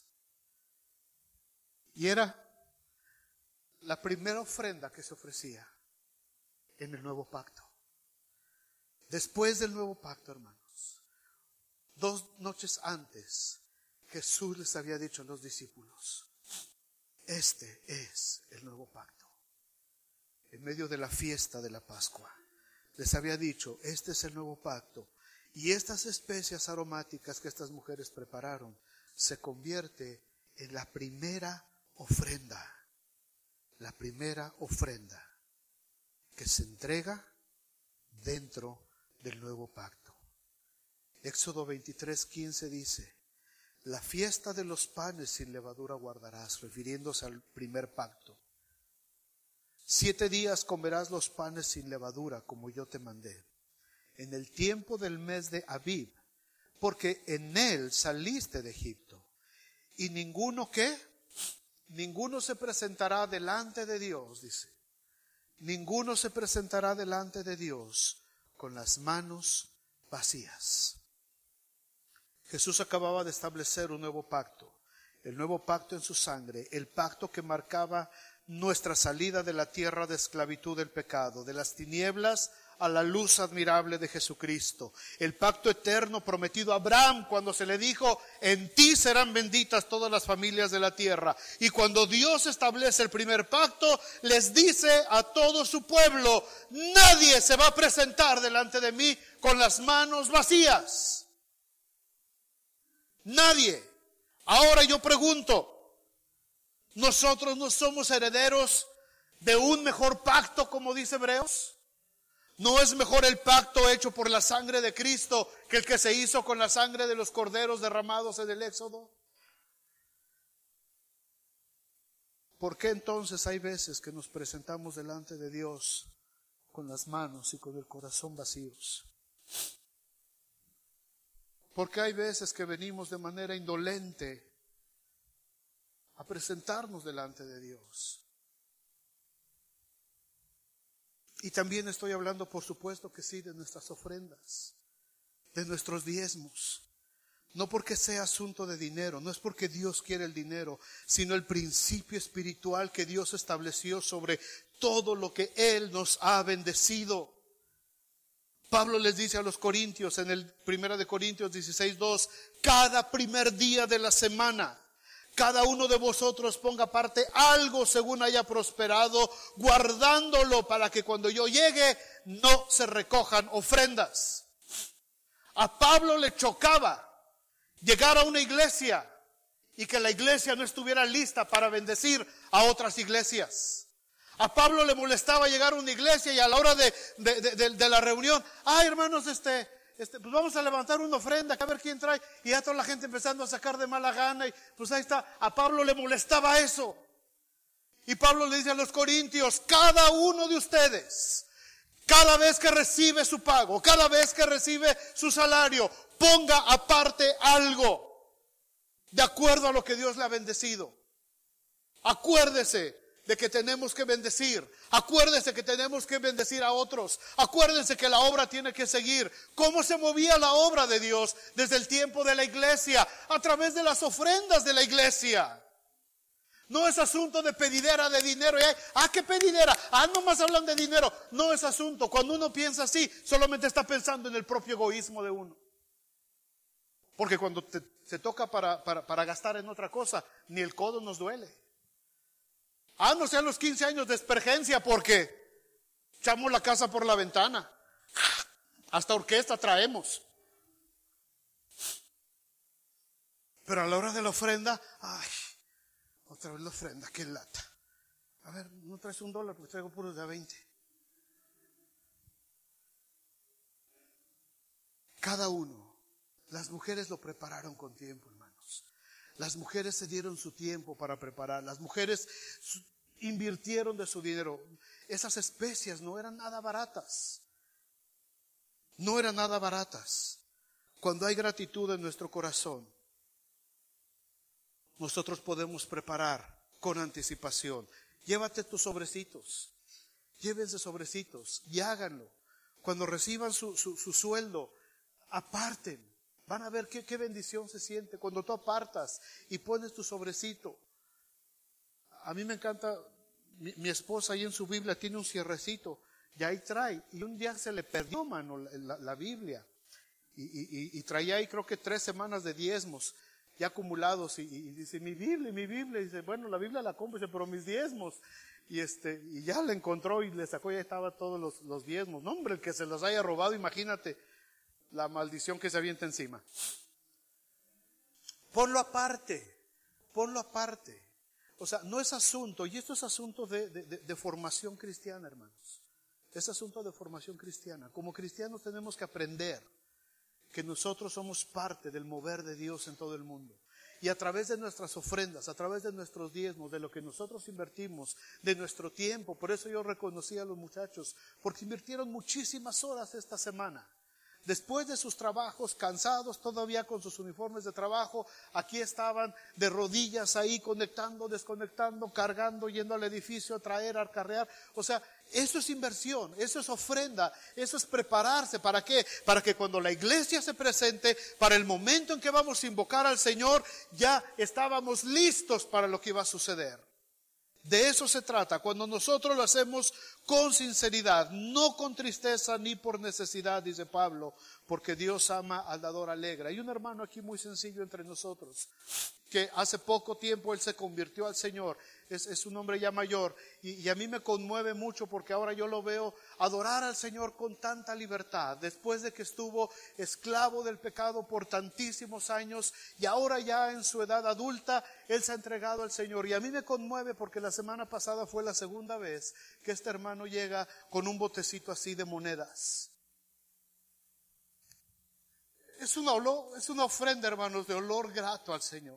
Speaker 1: Y era la primera ofrenda que se ofrecía en el nuevo pacto. Después del nuevo pacto, hermanos, 2 noches antes, Jesús les había dicho a los discípulos, este es el nuevo pacto. En medio de la fiesta de la Pascua, les había dicho, este es el nuevo pacto. Y estas especias aromáticas que estas mujeres prepararon se convierte en la primera ofrenda que se entrega dentro del nuevo pacto. Éxodo 23:15 dice, la fiesta de los panes sin levadura guardarás, refiriéndose al primer pacto. 7 días comerás los panes sin levadura, como yo te mandé, en el tiempo del mes de Abib, porque en él saliste de Egipto. Y ninguno se presentará delante de Dios, dice. Ninguno se presentará delante de Dios con las manos vacías. Jesús acababa de establecer un nuevo pacto, el nuevo pacto en su sangre, el pacto que marcaba nuestra salida de la tierra de esclavitud del pecado, de las tinieblas a la luz admirable de Jesucristo. El pacto eterno prometido a Abraham cuando se le dijo, en ti serán benditas todas las familias de la tierra. Y cuando Dios establece el primer pacto, les dice a todo su pueblo, nadie se va a presentar delante de mí con las manos vacías. Nadie. Ahora yo pregunto, ¿nosotros no somos herederos de un mejor pacto, como dice Hebreos? ¿No es mejor el pacto hecho por la sangre de Cristo que el que se hizo con la sangre de los corderos derramados en el Éxodo? ¿Por qué entonces hay veces que nos presentamos delante de Dios con las manos y con el corazón vacíos? ¿Por qué hay veces que venimos de manera indolente a presentarnos delante de Dios? Y también estoy hablando, por supuesto que sí, de nuestras ofrendas, de nuestros diezmos. No porque sea asunto de dinero, no es porque Dios quiere el dinero, sino el principio espiritual que Dios estableció sobre todo lo que Él nos ha bendecido. Pablo les dice a los corintios en el 1 Corintios 16:2, cada primer día de la semana, cada uno de vosotros ponga aparte algo según haya prosperado, guardándolo para que cuando yo llegue no se recojan ofrendas. A Pablo le chocaba llegar a una iglesia y que la iglesia no estuviera lista para bendecir a otras iglesias. A Pablo le molestaba llegar a una iglesia y a la hora de la reunión, hermanos, pues vamos a levantar una ofrenda, a ver quién trae, y ya toda la gente empezando a sacar de mala gana, y pues ahí está. A Pablo le molestaba eso, y Pablo le dice a los corintios, cada uno de ustedes, cada vez que recibe su pago, cada vez que recibe su salario, ponga aparte algo, de acuerdo a lo que Dios le ha bendecido. Acuérdese de que tenemos que bendecir. Acuérdese que tenemos que bendecir a otros. Acuérdense que la obra tiene que seguir. ¿Cómo se movía la obra de Dios desde el tiempo de la iglesia? A través de las ofrendas de la iglesia. No es asunto de pedidera de dinero. ¿Qué pedidera? Nomás hablan de dinero. No es asunto. Cuando uno piensa así, solamente está pensando en el propio egoísmo de uno. Porque cuando se toca para gastar en otra cosa, ni el codo nos duele. No sean los 15 años de espergencia porque echamos la casa por la ventana. Hasta orquesta traemos. Pero a la hora de la ofrenda, otra vez la ofrenda, qué lata. A ver, no traes $1 porque traigo puros de a 20. Cada uno, las mujeres lo prepararon con tiempo, hermanos. Las mujeres se dieron su tiempo para preparar. Las mujeres invirtieron de su dinero. Esas especias no eran nada baratas. No eran nada baratas. Cuando hay gratitud en nuestro corazón, nosotros podemos preparar con anticipación. Llévate tus sobrecitos. Llévense sobrecitos y háganlo. Cuando reciban su sueldo, aparten. Van a ver qué bendición se siente cuando tú apartas y pones tu sobrecito. A mí me encanta, mi esposa ahí en su Biblia tiene un cierrecito y ahí trae. Y un día se le perdió, mano, la Biblia. Y traía ahí creo que 3 semanas de diezmos ya acumulados. Y dice, mi Biblia. Y dice, bueno, la Biblia la compro, dice, pero mis diezmos. Y ya la encontró y le sacó, ya estaban todos los diezmos. No, hombre, el que se los haya robado, imagínate la maldición que se avienta encima. Ponlo aparte. O sea, no es asunto, y esto es asunto de formación cristiana, hermanos. Es asunto de formación cristiana. Como cristianos tenemos que aprender que nosotros somos parte del mover de Dios en todo el mundo. Y a través de nuestras ofrendas, a través de nuestros diezmos, de lo que nosotros invertimos, de nuestro tiempo. Por eso yo reconocí a los muchachos, porque invirtieron muchísimas horas esta semana. Después de sus trabajos, cansados todavía con sus uniformes de trabajo, aquí estaban de rodillas ahí, conectando, desconectando, cargando, yendo al edificio, a traer, a acarrear. O sea, eso es inversión, eso es ofrenda, eso es prepararse. ¿Para qué? Para que cuando la iglesia se presente, para el momento en que vamos a invocar al Señor, ya estábamos listos para lo que iba a suceder. De eso se trata, cuando nosotros lo hacemos con sinceridad, no con tristeza ni por necesidad, dice Pablo, porque Dios ama al dador alegre. Hay un hermano aquí muy sencillo entre nosotros, que hace poco tiempo él se convirtió al Señor, es un hombre ya mayor, y a mí me conmueve mucho porque ahora yo lo veo adorar al Señor con tanta libertad, después de que estuvo esclavo del pecado por tantísimos años, y ahora ya en su edad adulta, él se ha entregado al Señor, y a mí me conmueve porque la semana pasada fue la segunda vez que este hermano llega con un botecito así de monedas. Es una ofrenda, hermanos, de olor grato al Señor.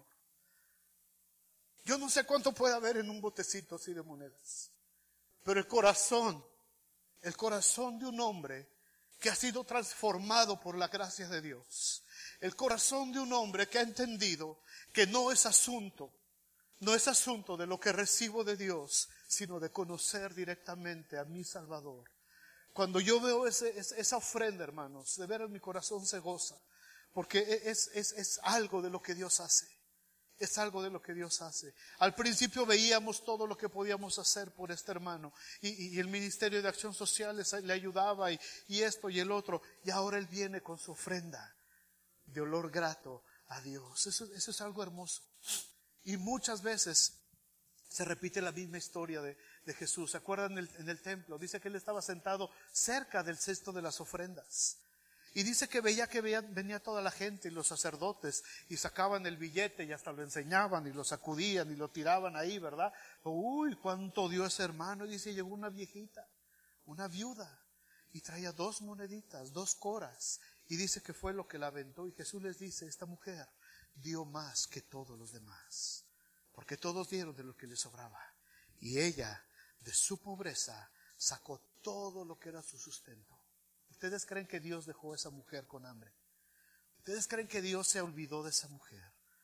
Speaker 1: Yo no sé cuánto puede haber en un botecito así de monedas, pero el corazón de un hombre que ha sido transformado por la gracia de Dios, el corazón de un hombre que ha entendido que no es asunto de lo que recibo de Dios, sino de conocer directamente a mi Salvador. Cuando yo veo esa ofrenda, hermanos, de veras mi corazón se goza, porque es algo de lo que Dios hace. Es algo de lo que Dios hace. Al principio veíamos todo lo que podíamos hacer por este hermano, y el Ministerio de Acción Social le ayudaba, y esto y el otro, y ahora él viene con su ofrenda de olor grato a Dios. Eso es algo hermoso. Y muchas veces se repite la misma historia de Jesús. ¿Se acuerdan en el templo? Dice que él estaba sentado cerca del cesto de las ofrendas. Y dice que venía toda la gente y los sacerdotes y sacaban el billete y hasta lo enseñaban y lo sacudían y lo tiraban ahí, ¿verdad? Uy, cuánto dio ese hermano. Y dice, llegó una viejita, una viuda, y traía 2 moneditas, 2 coras. Y dice que fue lo que la aventó. Y Jesús les dice, esta mujer dio más que todos los demás, porque todos dieron de lo que les sobraba. Y ella, de su pobreza, sacó todo lo que era su sustento. ¿Ustedes creen que Dios dejó a esa mujer con hambre? ¿Ustedes creen que Dios se olvidó de esa mujer?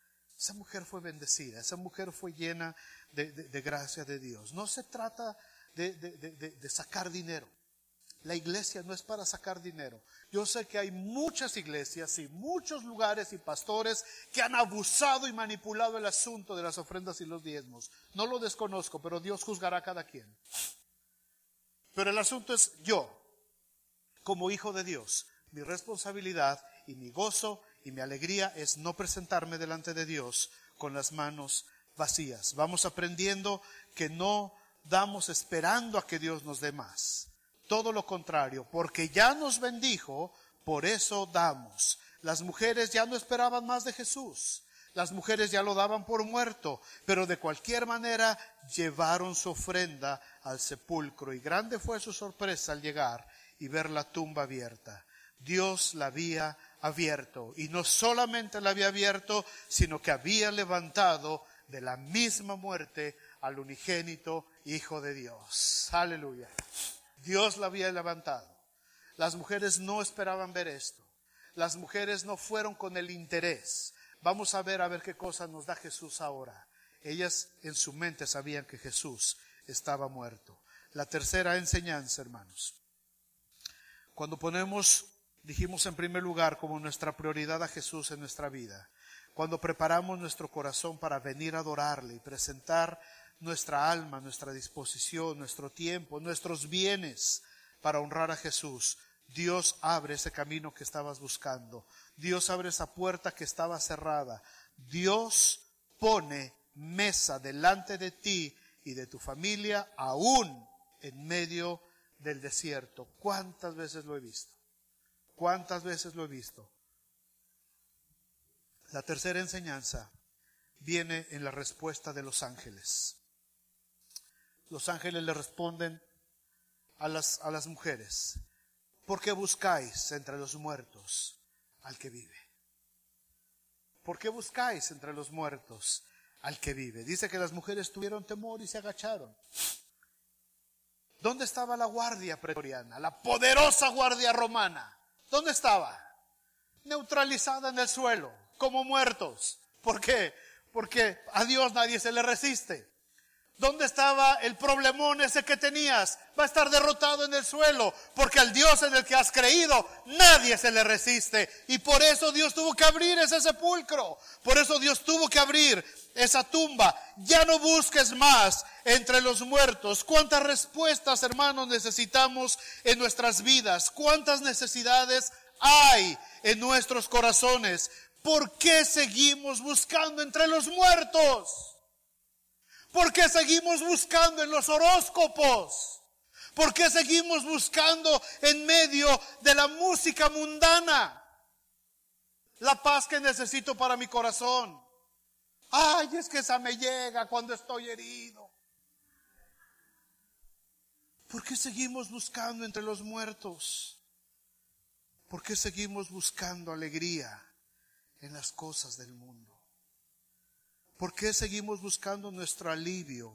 Speaker 1: Esa mujer fue bendecida, esa mujer fue llena de gracia de Dios. No se trata de sacar dinero. La iglesia no es para sacar dinero. Yo sé que hay muchas iglesias y muchos lugares y pastores que han abusado y manipulado el asunto de las ofrendas y los diezmos. No lo desconozco, pero Dios juzgará a cada quien. Pero el asunto es yo, como hijo de Dios, mi responsabilidad y mi gozo y mi alegría es no presentarme delante de Dios con las manos vacías. Vamos aprendiendo que no damos esperando a que Dios nos dé más. Todo lo contrario, porque ya nos bendijo, por eso damos. Las mujeres ya no esperaban más de Jesús. Las mujeres ya lo daban por muerto, pero de cualquier manera llevaron su ofrenda al sepulcro. Y grande fue su sorpresa al llegar y ver la tumba abierta. Dios la había abierto, y no solamente la había abierto, sino que había levantado de la misma muerte al unigénito Hijo de Dios. Aleluya. Dios la había levantado. Las mujeres no esperaban ver esto. Las mujeres no fueron con el interés. Vamos a ver qué cosa nos da Jesús ahora. Ellas en su mente sabían que Jesús estaba muerto. La tercera enseñanza, hermanos. Cuando dijimos en primer lugar como nuestra prioridad a Jesús en nuestra vida, cuando preparamos nuestro corazón para venir a adorarle y presentar nuestra alma, nuestra disposición, nuestro tiempo, nuestros bienes para honrar a Jesús, Dios abre ese camino que estabas buscando. Dios abre esa puerta que estaba cerrada. Dios pone mesa delante de ti y de tu familia, aún en medio del desierto. ¿Cuántas veces lo he visto? ¿Cuántas veces lo he visto? La tercera enseñanza viene en la respuesta de los ángeles. Los ángeles le responden a las mujeres: ¿por qué buscáis entre los muertos al que vive? ¿Por qué buscáis entre los muertos al que vive? Dice que las mujeres tuvieron temor y se agacharon. ¿Dónde estaba la guardia pretoriana? La poderosa guardia romana. ¿Dónde estaba? Neutralizada en el suelo, como muertos. ¿Por qué? Porque a Dios nadie se le resiste. ¿Dónde estaba el problemón ese que tenías? Va a estar derrotado en el suelo, porque al Dios en el que has creído nadie se le resiste. Y por eso Dios tuvo que abrir ese sepulcro. Por eso Dios tuvo que abrir esa tumba. Ya no busques más entre los muertos. ¿Cuántas respuestas, hermanos, necesitamos en nuestras vidas? ¿Cuántas necesidades hay en nuestros corazones? ¿Por qué seguimos buscando entre los muertos? ¿Por qué seguimos buscando en los horóscopos? ¿Por qué seguimos buscando en medio de la música mundana la paz que necesito para mi corazón? Ay, es que esa me llega cuando estoy herido. ¿Por qué seguimos buscando entre los muertos? ¿Por qué seguimos buscando alegría en las cosas del mundo? ¿Por qué seguimos buscando nuestro alivio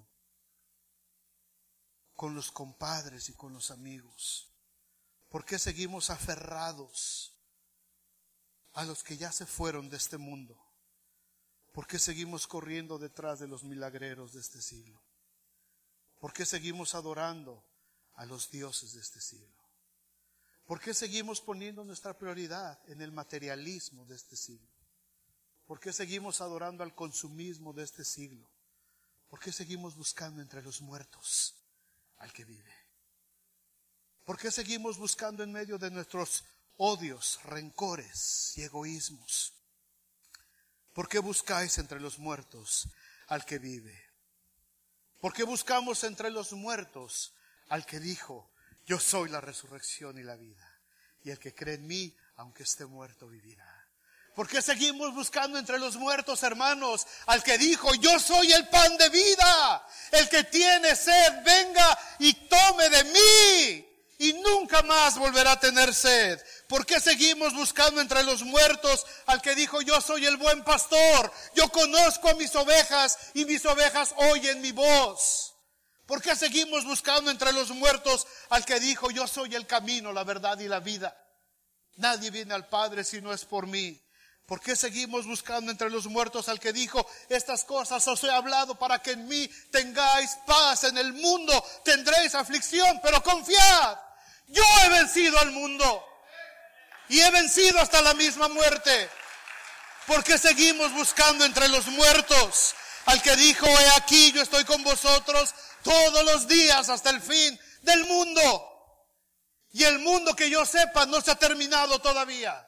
Speaker 1: con los compadres y con los amigos? ¿Por qué seguimos aferrados a los que ya se fueron de este mundo? ¿Por qué seguimos corriendo detrás de los milagreros de este siglo? ¿Por qué seguimos adorando a los dioses de este siglo? ¿Por qué seguimos poniendo nuestra prioridad en el materialismo de este siglo? ¿Por qué seguimos adorando al consumismo de este siglo? ¿Por qué seguimos buscando entre los muertos al que vive? ¿Por qué seguimos buscando en medio de nuestros odios, rencores y egoísmos? ¿Por qué buscáis entre los muertos al que vive? ¿Por qué buscamos entre los muertos al que dijo: yo soy la resurrección y la vida, y el que cree en mí, aunque esté muerto, vivirá? ¿Por qué seguimos buscando entre los muertos, hermanos, al que dijo: yo soy el pan de vida, el que tiene sed, venga y tome de mí, y nunca más volverá a tener sed? ¿Por qué seguimos buscando entre los muertos al que dijo: yo soy el buen pastor, yo conozco a mis ovejas y mis ovejas oyen mi voz? ¿Por qué seguimos buscando entre los muertos al que dijo: yo soy el camino, la verdad y la vida? Nadie viene al Padre si no es por mí. ¿Por qué seguimos buscando entre los muertos al que dijo: estas cosas os he hablado para que en mí tengáis paz? En el mundo tendréis aflicción, pero confiad, yo he vencido al mundo y he vencido hasta la misma muerte. ¿Por qué seguimos buscando entre los muertos al que dijo: he aquí, yo estoy con vosotros todos los días hasta el fin del mundo? Y el mundo, que yo sepa, no se ha terminado todavía.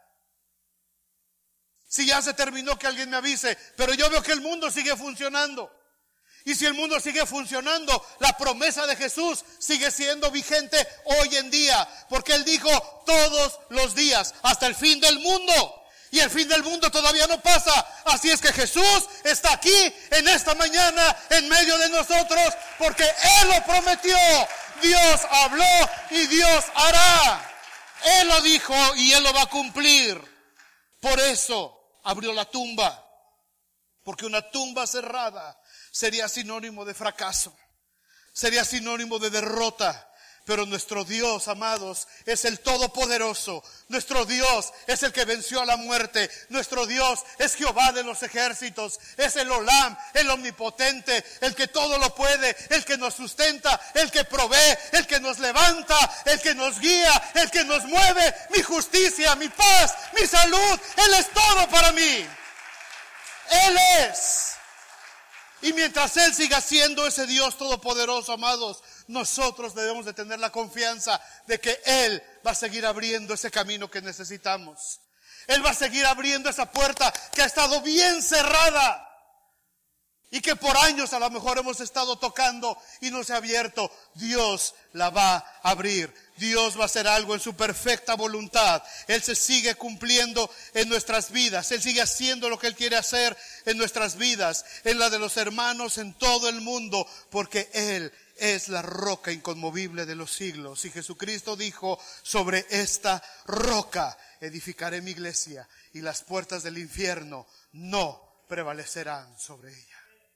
Speaker 1: Si ya se terminó, que alguien me avise. Pero yo veo que el mundo sigue funcionando. Y si el mundo sigue funcionando, la promesa de Jesús sigue siendo vigente hoy en día. Porque Él dijo: todos los días hasta el fin del mundo. Y el fin del mundo todavía no pasa. Así es que Jesús está aquí en esta mañana en medio de nosotros, porque Él lo prometió. Dios habló y Dios hará. Él lo dijo y Él lo va a cumplir. Por eso abrió la tumba, porque una tumba cerrada sería sinónimo de fracaso, sería sinónimo de derrota. Pero nuestro Dios, amados, es el Todopoderoso. Nuestro Dios es el que venció a la muerte. Nuestro Dios es Jehová de los ejércitos. Es el Olam, el omnipotente, el que todo lo puede, el que nos sustenta, el que provee, el que nos levanta, el que nos guía, el que nos mueve. Mi justicia, mi paz, mi salud, Él es todo para mí. Él es. Y mientras Él siga siendo ese Dios todopoderoso, amados, nosotros debemos de tener la confianza de que Él va a seguir abriendo ese camino que necesitamos. Él va a seguir abriendo esa puerta que ha estado bien cerrada y que por años a lo mejor hemos estado tocando y no se ha abierto. Dios la va a abrir. Dios va a hacer algo en su perfecta voluntad. Él se sigue cumpliendo en nuestras vidas. Él sigue haciendo lo que Él quiere hacer en nuestras vidas, en la de los hermanos, en todo el mundo, porque Él es la roca inconmovible de los siglos. Y Jesucristo dijo: sobre esta roca edificaré mi iglesia, y las puertas del infierno no prevalecerán sobre ella.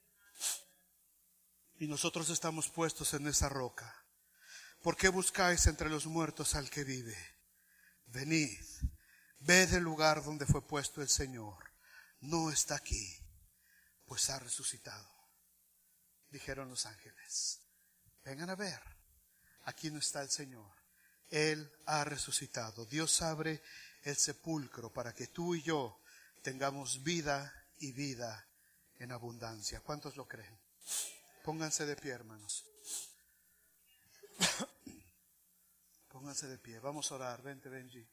Speaker 1: Y nosotros estamos puestos en esa roca. ¿Por qué buscáis entre los muertos al que vive? Venid, ved el lugar donde fue puesto el Señor. No está aquí, pues ha resucitado. Dijeron los ángeles: vengan a ver, aquí no está el Señor. Él ha resucitado. Dios abre el sepulcro para que tú y yo tengamos vida y vida en abundancia. ¿Cuántos lo creen? Pónganse de pie, hermanos. Pónganse de pie, vamos a orar. Vente, Benji.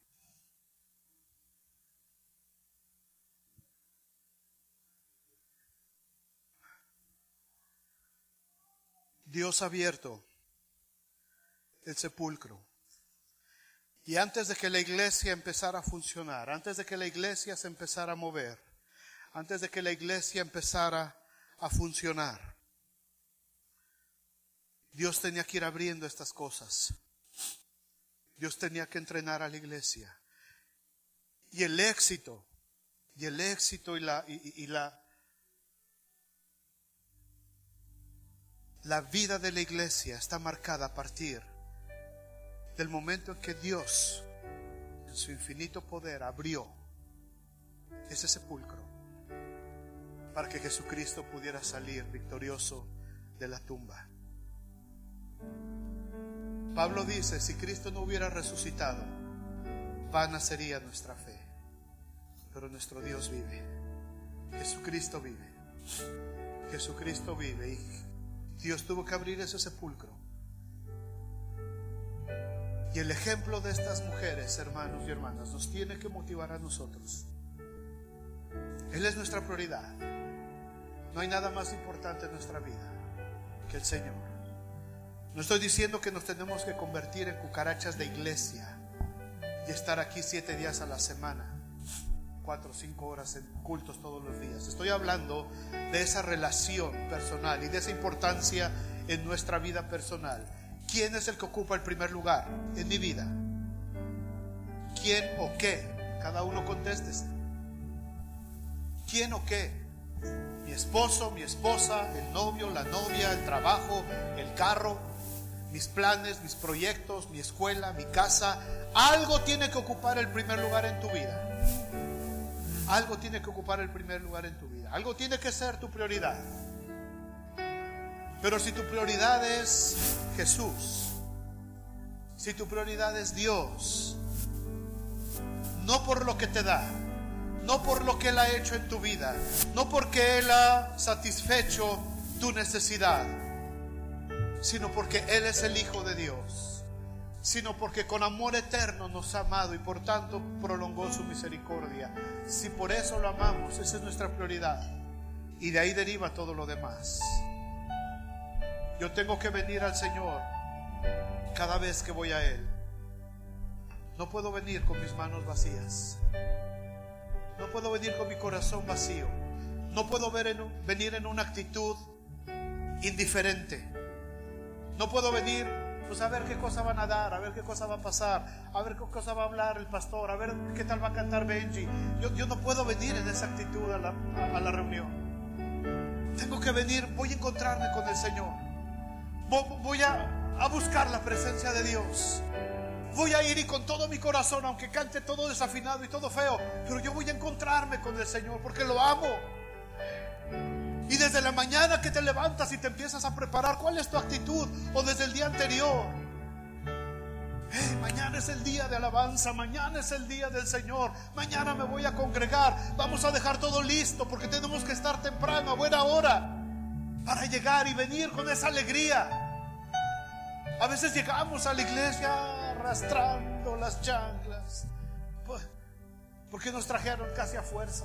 Speaker 1: Dios ha abierto el sepulcro. Y antes de que la iglesia empezara a funcionar, antes de que la iglesia se empezara a mover, antes de que la iglesia empezara a funcionar, Dios tenía que ir abriendo estas cosas. Dios tenía que entrenar a la iglesia. Y el éxito y la vida de la iglesia está marcada a partir del momento en que Dios, en su infinito poder, abrió ese sepulcro para que Jesucristo pudiera salir victorioso de la tumba. Pablo dice: si Cristo no hubiera resucitado, vana sería nuestra fe. Pero nuestro Dios vive. Jesucristo vive. Jesucristo vive. Y Dios tuvo que abrir ese sepulcro. Y el ejemplo de estas mujeres, hermanos y hermanas, nos tiene que motivar a nosotros. Él es nuestra prioridad. No hay nada más importante en nuestra vida que el Señor. No estoy diciendo que nos tenemos que convertir en cucarachas de iglesia y estar aquí 7 días a la semana, 4 o 5 horas en cultos todos los días. Estoy hablando de esa relación personal y de esa importancia en nuestra vida personal. ¿Quién es el que ocupa el primer lugar en mi vida? ¿Quién o qué? Cada uno contéstese. ¿Quién o qué? Mi esposo, mi esposa, el novio, la novia, el trabajo, el carro, mis planes, mis proyectos, mi escuela, mi casa. Algo tiene que ocupar el primer lugar en tu vida. algo tiene que ocupar el primer lugar en tu vida. Algo tiene que ser tu prioridad. Pero si tu prioridad es Jesús, si tu prioridad es Dios, no por lo que te da, no por lo que Él ha hecho en tu vida, no porque Él ha satisfecho tu necesidad, sino porque Él es el Hijo de Dios, sino porque con amor eterno nos ha amado y por tanto prolongó su misericordia. Si por eso lo amamos, esa es nuestra prioridad, y de ahí deriva todo lo demás. Yo tengo que venir al Señor cada vez que voy a Él. No puedo venir con mis manos vacías. No puedo venir con mi corazón vacío. No puedo venir en una actitud indiferente. No puedo venir, pues a ver qué cosa van a dar, a ver qué cosa va a pasar, a ver qué cosa va a hablar el pastor, a ver qué tal va a cantar Benji. Yo no puedo venir en esa actitud a la reunión. Tengo que venir, voy a encontrarme con el Señor. Voy a buscar la presencia de Dios. Voy a ir y con todo mi corazón, aunque cante todo desafinado y todo feo, pero yo voy a encontrarme con el Señor porque lo amo. Y desde la mañana que te levantas y te empiezas a preparar, ¿cuál es tu actitud? O desde el día anterior, mañana es el día de alabanza, mañana es el día del Señor, mañana me voy a congregar, vamos a dejar todo listo porque tenemos que estar temprano, a buena hora, para llegar y venir con esa alegría. A veces llegamos a la iglesia arrastrando las chanclas, porque nos trajeron casi a fuerza.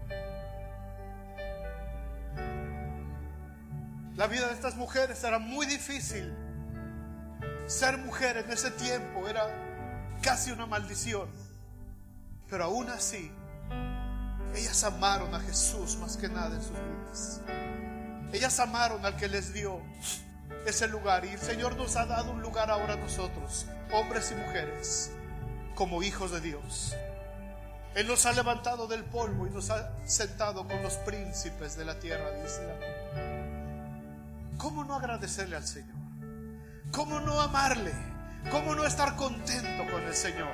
Speaker 1: La vida de estas mujeres era muy difícil. Ser mujer en ese tiempo era casi una maldición. Pero aún así, ellas amaron a Jesús más que nada en sus vidas. Ellas amaron al que les dio ese lugar. Y el Señor nos ha dado un lugar ahora a nosotros, hombres y mujeres, como hijos de Dios. Él nos ha levantado del polvo y nos ha sentado con los príncipes de la tierra, dice la Biblia. ¿Cómo no agradecerle al Señor? ¿Cómo no amarle? ¿Cómo no estar contento con el Señor?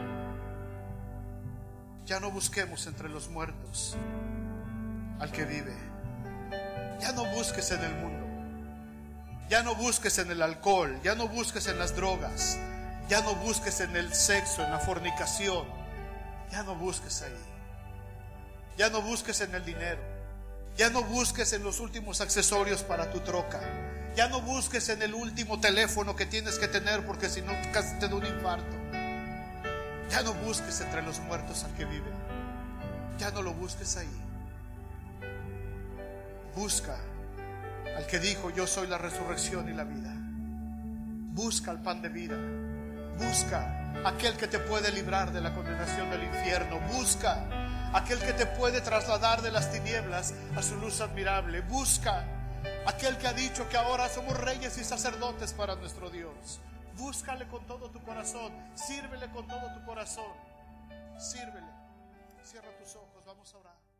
Speaker 1: Ya no busquemos entre los muertos al que vive. Ya no busques en el mundo. Ya no busques en el alcohol. Ya no busques en las drogas. Ya no busques en el sexo, en la fornicación. Ya no busques ahí. Ya no busques en el dinero. Ya no busques en los últimos accesorios para tu troca. Ya no busques en el último teléfono que tienes que tener, porque si no casi te da un infarto. Ya no busques entre los muertos al que vive. Ya no lo busques ahí. Busca al que dijo: yo soy la resurrección y la vida. Busca al pan de vida. Busca aquel que te puede librar de la condenación del infierno. Busca aquel que te puede trasladar de las tinieblas a su luz admirable. Busca aquel que ha dicho que ahora somos reyes y sacerdotes para nuestro Dios. Búscale con todo tu corazón. Sírvele con todo tu corazón. Sírvele. Cierra tus ojos, vamos a orar.